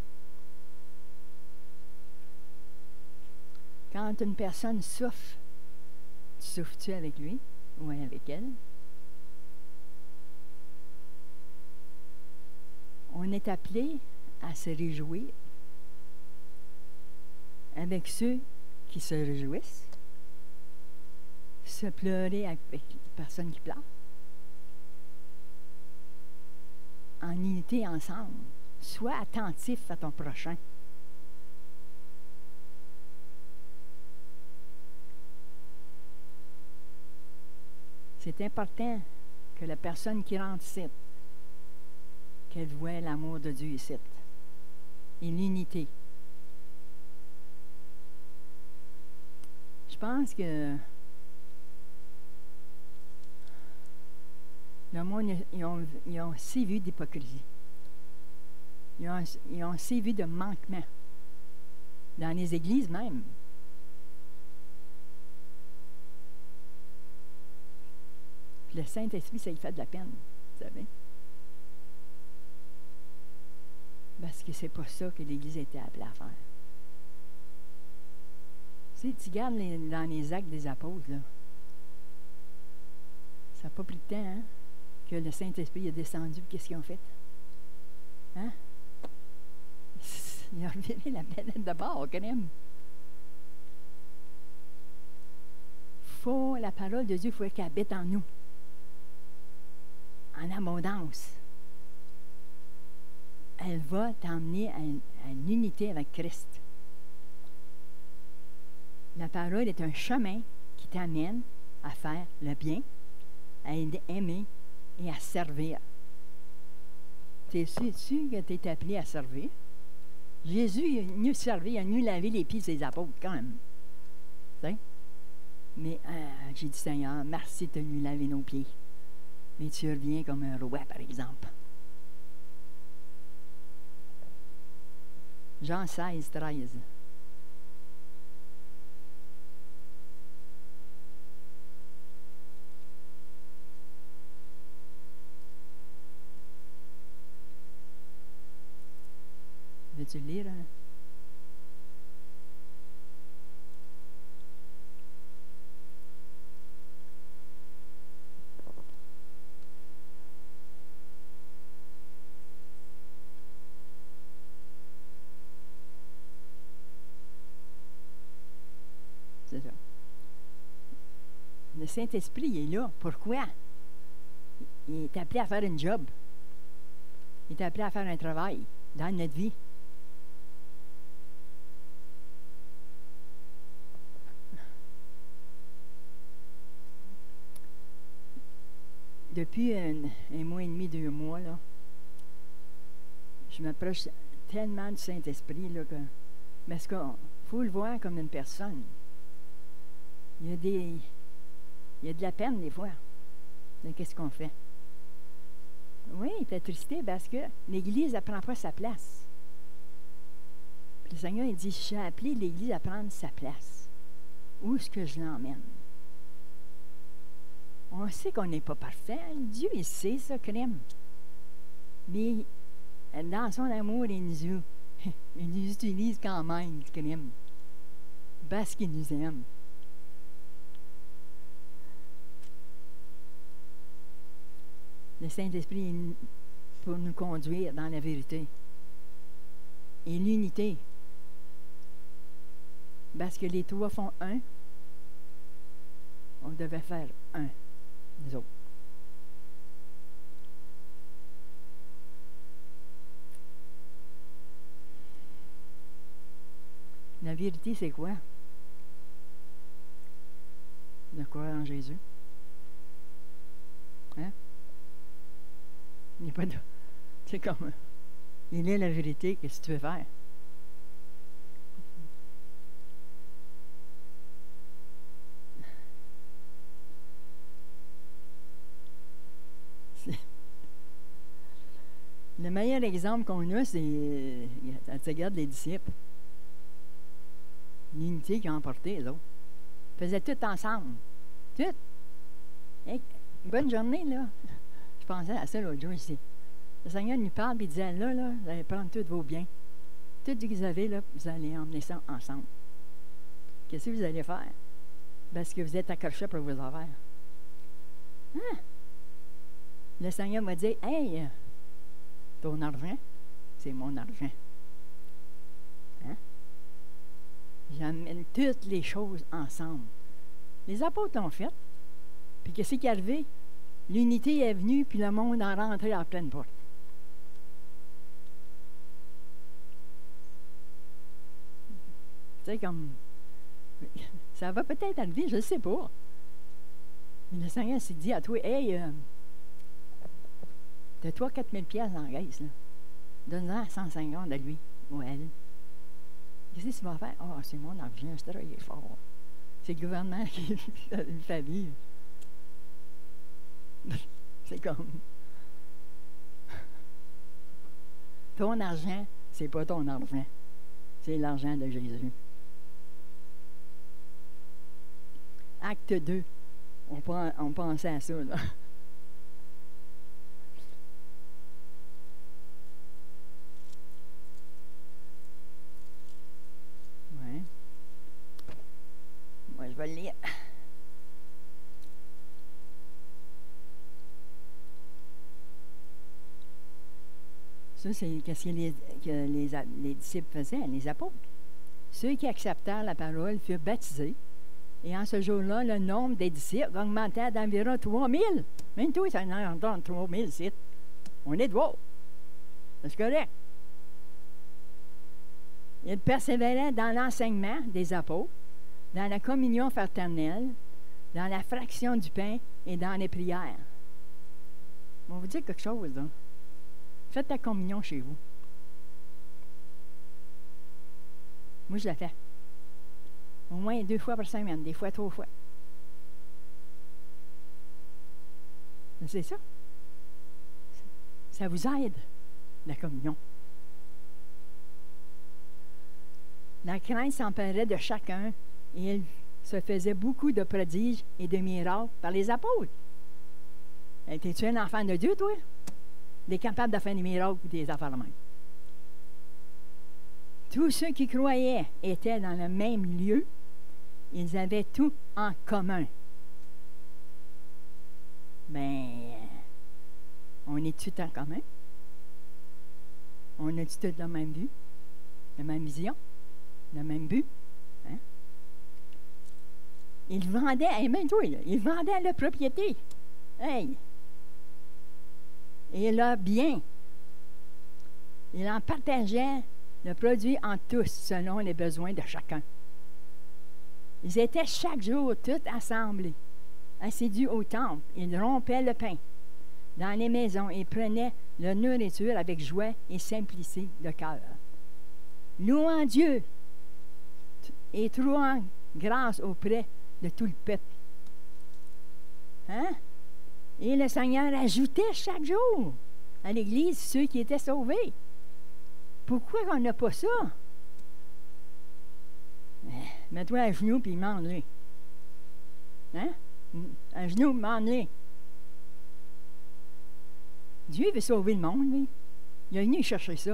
Quand une personne souffre, tu souffres-tu avec lui ou avec elle? On est appelé à se réjouir avec ceux qui se réjouissent, se pleurer avec les personnes qui pleurent, en unité ensemble. Sois attentif à ton prochain. C'est important que la personne qui rentre ici, qu'elle voie l'amour de Dieu ici et l'unité. Je pense que le monde, ils ont aussi vu d'hypocrisie. Ils ont aussi vu de manquement. Dans les églises même. Puis le Saint-Esprit, ça lui fait de la peine, vous savez. Parce que c'est pas ça que l'Église était appelée à faire. Tu regardes dans les actes des apôtres, là, ça n'a pas pris de temps, hein, que le Saint-Esprit est descendu, puis qu'est-ce qu'ils ont fait? Hein? Ils ont reviré la planète de bord, quand même. La parole de Dieu, il faut qu'elle habite en nous. En abondance. Elle va t'emmener à une unité avec Christ. La parole est un chemin qui t'amène à faire le bien, à aimer et à servir. Tu sais-tu que tu es appelé à servir? Jésus, il a mieux servi, il a mieux lavé les pieds de ses apôtres, quand même. Tu sais? Mais j'ai dit, Seigneur, merci de nous laver nos pieds. Mais tu reviens comme un roi, par exemple. Jean 16, 13. Veux-tu le lire? Hein? C'est ça. Le Saint-Esprit, il est là. Pourquoi? Il est appelé à faire un job. Il est appelé à faire un travail dans notre vie. Depuis un mois et demi, 2 mois, là, je m'approche tellement du Saint-Esprit là, que. Parce qu'il faut le voir comme une personne. Il y a de la peine des fois. Mais qu'est-ce qu'on fait? Oui, il est attristé parce que l'Église ne prend pas sa place. Puis le Seigneur, il dit, j'ai appelé l'Église à prendre sa place. Où est-ce que je l'emmène? On sait qu'on n'est pas parfait. Dieu, il sait ça, crème. Mais dans son amour, il nous utilise quand même, crème. Parce qu'il nous aime. Le Saint-Esprit est pour nous conduire dans la vérité. Et l'unité. Parce que les 3 font un, on devait faire un, nous autres. La vérité, c'est quoi? De croire en Jésus. Hein? Il n'y a pas de. C'est comme. Il est la vérité. Qu'est-ce que tu veux faire? Le meilleur exemple qu'on a, c'est, tu regardes les disciples. L'unité qu'ils ont emporté, les autres. Ils faisaient tout ensemble. Tout. Hey, bonne journée, là. Je pensais à ça l'autre jour ici. Le Seigneur nous parle et il disait, là, vous allez prendre tous vos biens. Tout ce que vous avez, là, vous allez emmener ça ensemble. Qu'est-ce que vous allez faire? Parce que vous êtes accrochés pour vos affaires. Hein? Le Seigneur m'a dit, hey, ton argent, c'est mon argent. Hein? J'amène toutes les choses ensemble. Les apôtres l'ont fait. Puis qu'est-ce qui est arrivé? L'unité est venue, puis le monde est rentré en pleine porte. Tu sais, comme... Ça va peut-être arriver, je ne sais pas. Mais le Seigneur s'est dit à toi, hey, t'as 3 000 4 000 piastres dans la caisse, là. Donne-en 150 à lui ou à elle. Qu'est-ce que tu vas faire? Ah, c'est mon argent, je travaille fort. C'est le gouvernement qui le fait vivre. C'est comme... Ton argent, c'est pas ton argent. C'est l'argent de Jésus. Acte 2. On pensait à ça, là. Ouais. Moi, je vais le lire. Ça, c'est ce que les disciples faisaient, les apôtres. Ceux qui acceptèrent la parole furent baptisés. Et en ce jour-là, le nombre des disciples augmentait d'environ 3 000. Même toi, ça en entend 3 000 ici. On est de voir. C'est correct. Ils persévéraient dans l'enseignement des apôtres, dans la communion fraternelle, dans la fraction du pain et dans les prières. On va vous dire quelque chose, là. Faites la communion chez vous. Moi, je la fais. Au moins 2 fois par semaine, des fois 3 fois. C'est ça. Ça vous aide, la communion. La crainte s'emparait de chacun et il se faisait beaucoup de prodiges et de miracles par les apôtres. Étais-tu un enfant de Dieu, toi? T'es capable de faire des miracles ou des affaires de même. Tous ceux qui croyaient étaient dans le même lieu. Ils avaient tout en commun. Ben, on est tout en commun. On a tout le même but, la même vision, le même but. Hein? Ils vendaient, même toi, là, ils vendaient leur propriété. Hey! Et leur bien. Ils en partageaient le produit en tous, selon les besoins de chacun. Ils étaient chaque jour tous assemblés, assidus au temple. Ils rompaient le pain dans les maisons et prenaient leur nourriture avec joie et simplicité de cœur. Louant Dieu et trouvant grâce auprès de tout le peuple. Hein? Et le Seigneur ajoutait chaque jour à l'Église ceux qui étaient sauvés. Pourquoi on n'a pas ça? Mets-toi à genoux puis mange-les. Hein? À genoux, mange-les. Dieu veut sauver le monde, lui. Il est venu chercher ça.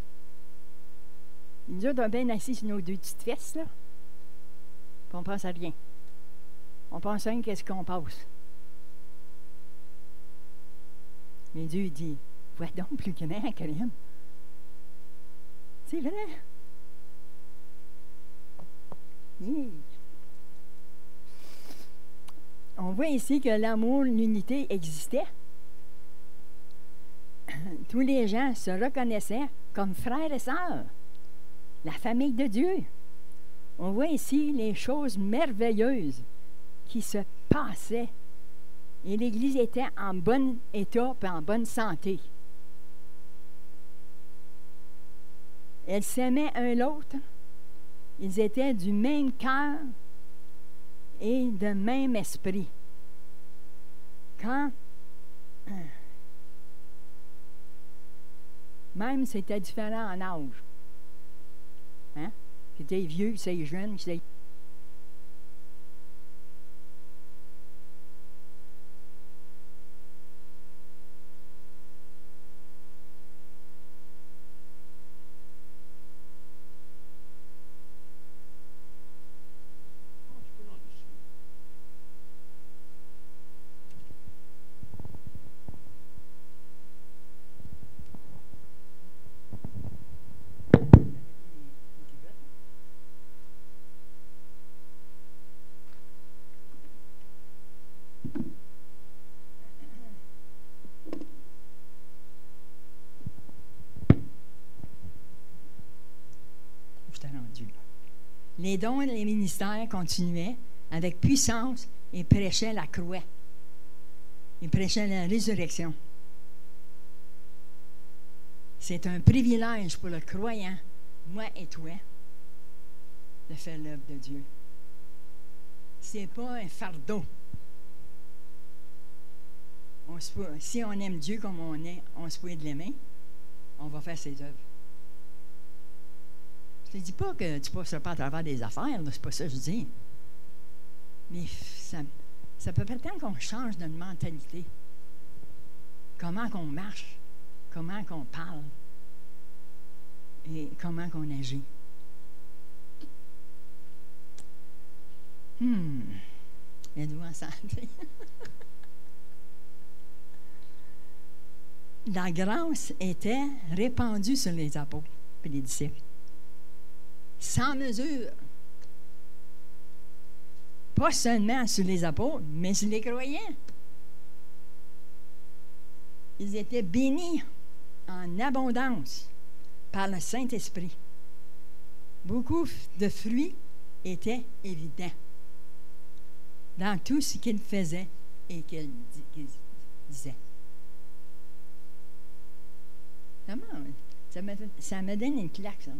Nous autres, on est bien assis sur nos 2 petites fesses, là. Puis on pense à rien. On pense à rien qu'est-ce qu'on passe. Mais Dieu dit, vois donc plus grand, Karim. C'est vrai. Yeah. On voit ici que l'amour, l'unité existait. Tous les gens se reconnaissaient comme frères et sœurs, la famille de Dieu. On voit ici les choses merveilleuses qui se passaient. Et l'Église était en bon état et en bonne santé. Elles s'aimaient un l'autre. Ils étaient du même cœur et de même esprit. Quand même c'était différent en âge. Hein? C'était vieux, c'est jeune, c'est... Les dons et les ministères continuaient avec puissance et prêchaient la croix. Ils prêchaient la résurrection. C'est un privilège pour le croyant, moi et toi, de faire l'œuvre de Dieu. Ce n'est pas un fardeau. Si on aime Dieu comme on est, on se peut de l'aimer, on va faire ses œuvres. Je ne dis pas que tu ne passeras pas à travers des affaires, c'est pas ça que je dis. Mais ça peut prétendre qu'on change de mentalité. Comment qu'on marche, comment qu'on parle et comment qu'on agit. Êtes-vous en santé? La grâce était répandue sur les apôtres et les disciples. Sans mesure. Pas seulement sur les apôtres, mais sur les croyants. Ils étaient bénis en abondance par le Saint-Esprit. Beaucoup de fruits étaient évidents dans tout ce qu'ils faisaient et qu'ils disaient. Ça me donne une claque, ça.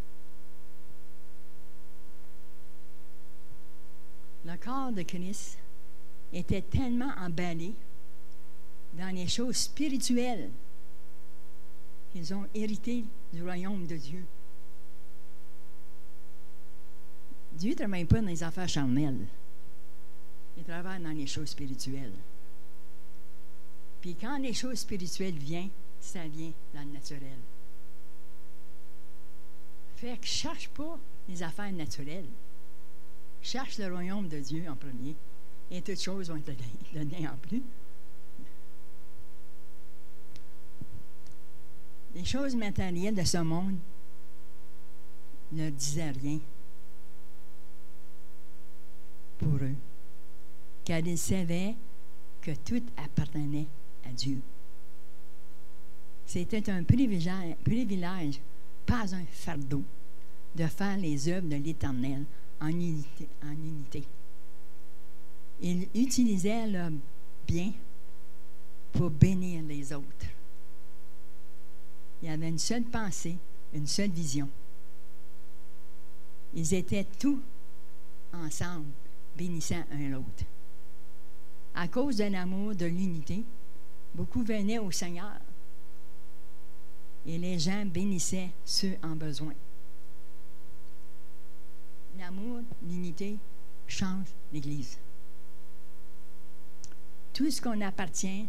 Le corps de Christ était tellement emballé dans les choses spirituelles qu'ils ont hérité du royaume de Dieu. Dieu ne travaille pas dans les affaires charnelles. Il travaille dans les choses spirituelles. Puis quand les choses spirituelles viennent, ça vient dans le naturel. Fait que cherche pas les affaires naturelles. Cherche le royaume de Dieu en premier, et toutes choses vont te donner en plus. Les choses matérielles de ce monde ne disaient rien pour eux, car ils savaient que tout appartenait à Dieu. C'était un privilège, pas un fardeau, de faire les œuvres de l'Éternel en unité. Ils utilisaient leur bien pour bénir les autres. Il y avait une seule pensée, une seule vision. Ils étaient tous ensemble, bénissant un l'autre. À cause de l'amour, de l'unité, beaucoup venaient au Seigneur et les gens bénissaient ceux en besoin. L'amour, l'unité change l'Église. Tout ce qu'on appartient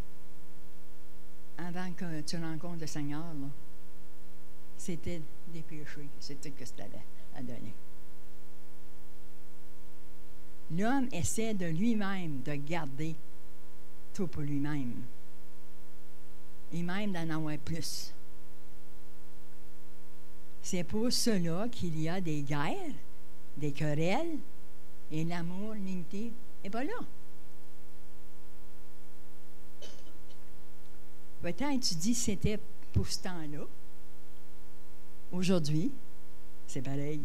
avant que tu rencontres le Seigneur, là, c'était des péchés. C'était ce que tu avais à donner. L'homme essaie de lui-même de garder tout pour lui-même. Et même d'en avoir plus. C'est pour cela qu'il y a des guerres, des querelles, et l'amour, l'unité n'est pas là. Peut-être tu dis que c'était pour ce temps-là. Aujourd'hui, c'est pareil.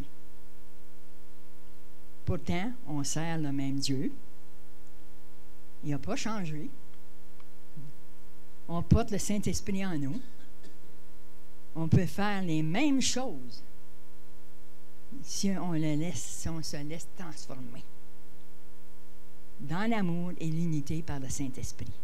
Pourtant, on sert le même Dieu. Il n'a pas changé. On porte le Saint-Esprit en nous. on peut faire les mêmes choses si on se laisse transformer dans l'amour et l'unité par le Saint-Esprit.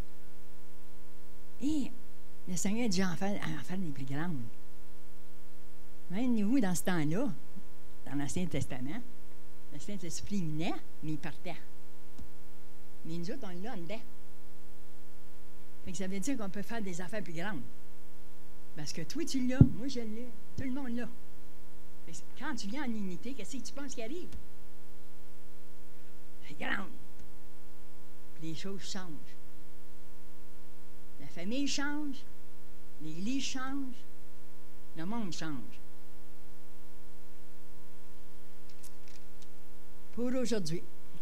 Et le Seigneur a déjà en faire des plus grandes. Même nous, dans ce temps-là, dans l'Ancien Testament, le Saint-Esprit venait, mais il partait. Mais nous autres, on l'a en dedans. Fait que ça veut dire qu'on peut faire des affaires plus grandes. Parce que toi, tu l'as, moi, je l'ai, tout le monde l'a. Quand tu viens en unité, qu'est-ce que tu penses qui arrive? C'est grand. Puis les choses changent. La famille change, l'Église change, le monde change. Pour aujourd'hui,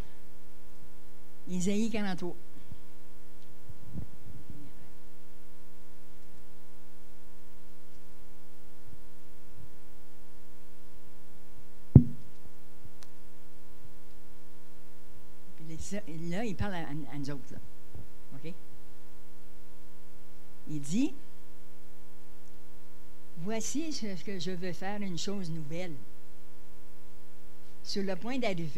Isaïe 43. Là, il parle à nous autres. Là. OK? Il dit, « Voici ce que je veux faire, une chose nouvelle. Sur le point d'arriver. »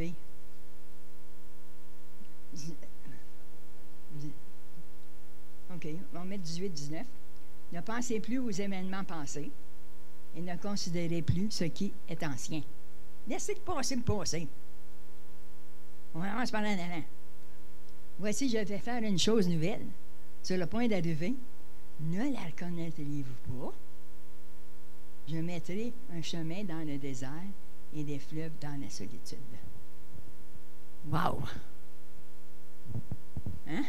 OK, on va mettre 18-19. « Ne pensez plus aux événements passés et ne considérez plus ce qui est ancien. » Laissez le passé. On avance par là. Voici, je vais faire une chose nouvelle. Sur le point d'arriver, ne la reconnaîtrez-vous pas? Je mettrai un chemin dans le désert et des fleuves dans la solitude. Wow! Hein?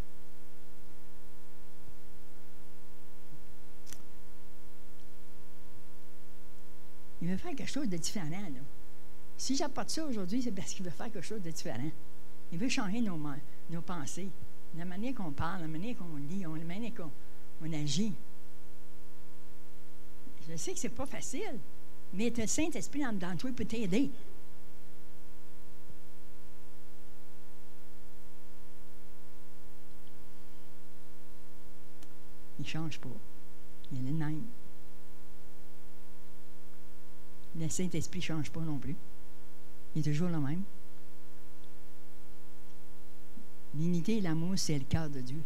Il veut faire quelque chose de différent, là. Si j'apporte ça aujourd'hui, c'est parce qu'il veut faire quelque chose de différent. Il veut changer nos pensées, la manière qu'on parle, la manière qu'on lit, la manière qu'on agit. Je sais que c'est pas facile, mais tu as le Saint-Esprit dans toi pour t'aider. Il ne change pas. Il est le même. Le Saint-Esprit ne change pas non plus. Il est toujours le même. L'unité et l'amour, c'est le cœur de Dieu.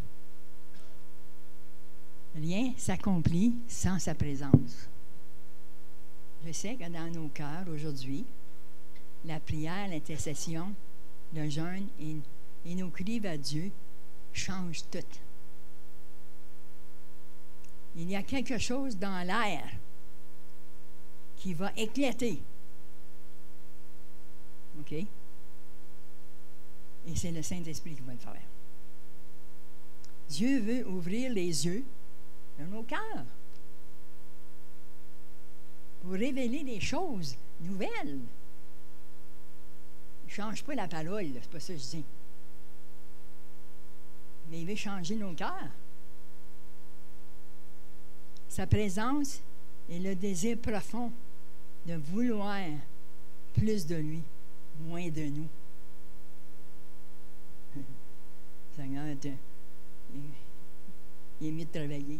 Rien s'accomplit sans sa présence. Je sais que dans nos cœurs, aujourd'hui, la prière, l'intercession, le jeûne et nos cris à Dieu changent tout. Il y a quelque chose dans l'air qui va éclater. OK? Et c'est le Saint-Esprit qui va le faire. Dieu veut ouvrir les yeux de nos cœurs pour révéler des choses nouvelles. Il ne change pas la parole, c'est pas ça que je dis. Mais il veut changer nos cœurs. Sa présence est le désir profond de vouloir plus de lui, moins de nous. Seigneur, il est mieux de travailler.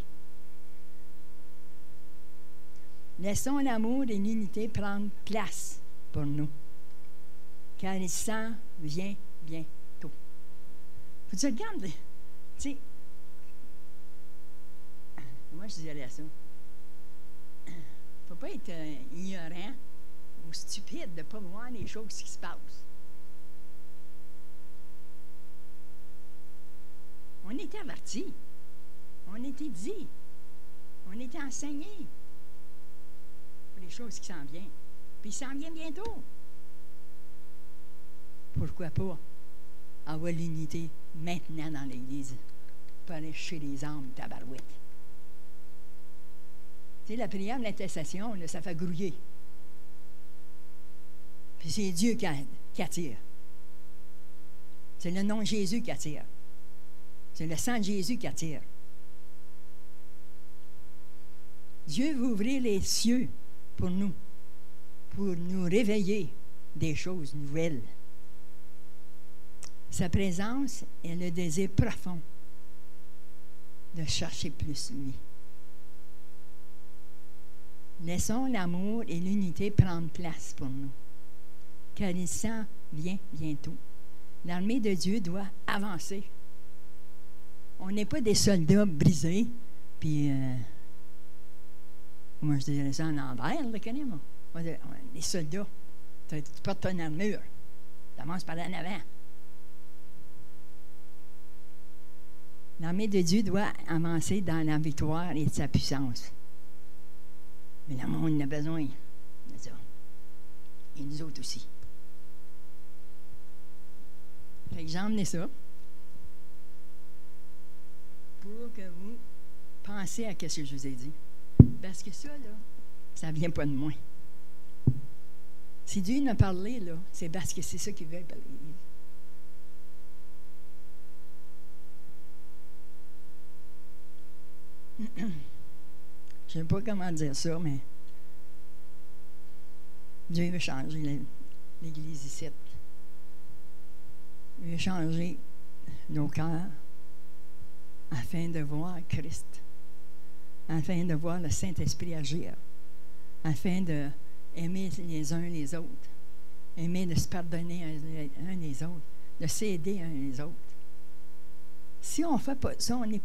Laissons l'amour et l'unité prendre place pour nous, car il s'en vient bientôt. Faut que tu regardes, tu sais, moi je dirais ça. Il ne faut pas être ignorant ou stupide de ne pas voir les choses qui se passent. On était avertis, on était dit, on était enseigné pour les choses qui s'en viennent. Puis il s'en vient bientôt. Pourquoi pas avoir l'unité maintenant dans l'Église pour aller chez les âmes tabarouettes? Tu sais, la prière de l'intercession, là, ça fait grouiller. Puis c'est Dieu qui attire. C'est le nom de Jésus qui attire. C'est le sang de Jésus qui attire. Dieu veut ouvrir les cieux pour nous réveiller des choses nouvelles. Sa présence est le désir profond de chercher plus lui. Laissons l'amour et l'unité prendre place pour nous, car il s'en vient bientôt. L'armée de Dieu doit avancer. On n'est pas des soldats brisés, puis, moi je dirais ça en envers, le connais, moi. Les soldats, tu portes ton armure, tu avances par en avant. L'armée de Dieu doit avancer dans la victoire et sa puissance. Mais le monde a besoin de ça. Et nous autres aussi. Fait que j'ai emmené ça pour que vous pensiez à ce que je vous ai dit. Parce que ça, là, ça ne vient pas de moi. Si Dieu m'a parlé, là, c'est parce que c'est ça qu'il veut parler. Je ne sais pas comment dire ça, mais Dieu veut changer l'Église ici. Il veut changer nos cœurs afin de voir Christ, afin de voir le Saint-Esprit agir, afin d'aimer les uns les autres, aimer de se pardonner un les autres, de s'aider un les autres. Si on ne fait pas ça, on est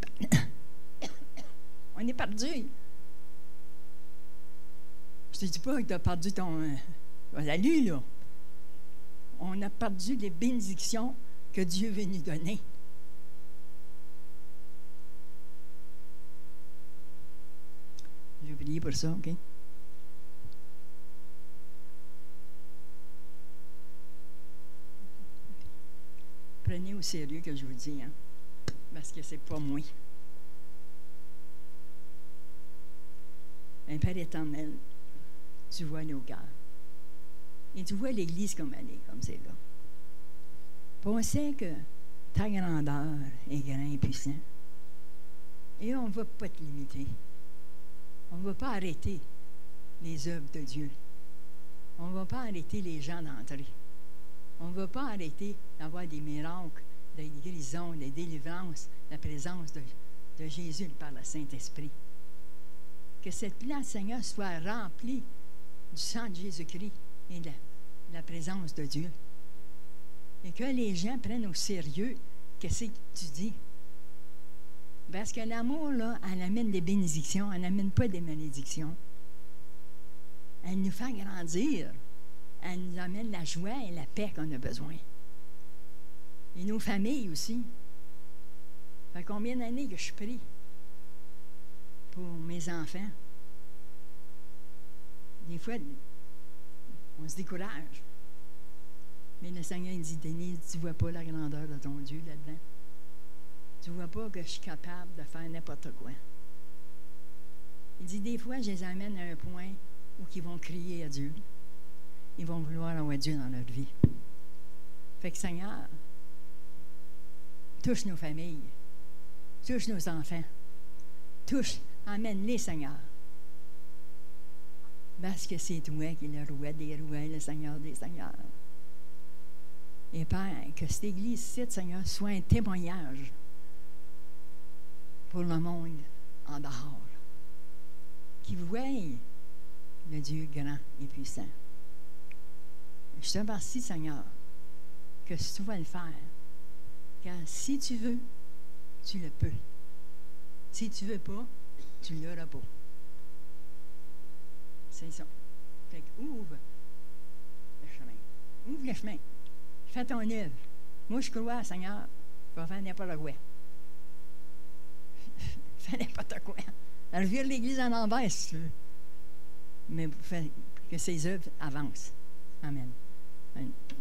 perdu. Je ne te dis pas que tu as perdu ton salut, là. On a perdu les bénédictions que Dieu veut nous donner. Je vais prier pour ça, OK? Prenez au sérieux que je vous dis, hein? Parce que c'est pas moi. Un Père éternel, tu vois nos cœurs. Et tu vois l'Église comme elle est, comme c'est là. Puis on sait que ta grandeur est grand et puissant. Et on ne va pas te limiter. On ne va pas arrêter les œuvres de Dieu. On ne va pas arrêter les gens d'entrer. On ne va pas arrêter d'avoir des miracles, des guérisons, des délivrances, la présence de Jésus par le Saint-Esprit. Que cette place, Seigneur, soit remplie du sang de Jésus-Christ et de la présence de Dieu. Et que les gens prennent au sérieux ce que tu dis. Parce que l'amour, là, elle amène des bénédictions, elle n'amène pas des malédictions. Elle nous fait grandir. Elle nous amène la joie et la paix qu'on a besoin. Et nos familles aussi. Ça fait combien d'années que je prie pour mes enfants? Des fois, on se décourage. Mais le Seigneur dit, Denise, tu ne vois pas la grandeur de ton Dieu là-dedans. Tu ne vois pas que je suis capable de faire n'importe quoi. Il dit, des fois, je les amène à un point où ils vont crier à Dieu. Ils vont vouloir avoir Dieu dans leur vie. Fait que, Seigneur, touche nos familles, touche nos enfants, emmène-les, Seigneur. Parce que c'est toi qui es le roi des rois, le Seigneur des seigneurs. Et Père, que cette Église-ci, Seigneur, soit un témoignage pour le monde en dehors, qui voit le Dieu grand et puissant. Je te remercie, Seigneur, que tu vas le faire. Car si tu veux, tu le peux. Si tu ne veux pas, tu ne l'auras pas. C'est ça. Fait que ouvre le chemin. Ouvre le chemin. Fais ton œuvre. Moi, je crois, Seigneur, tu vas faire n'importe quoi. Fais n'importe quoi. Alors, vire l'Église en envers, si tu veux. Mais fais que ses œuvres avancent. Amen. Amen.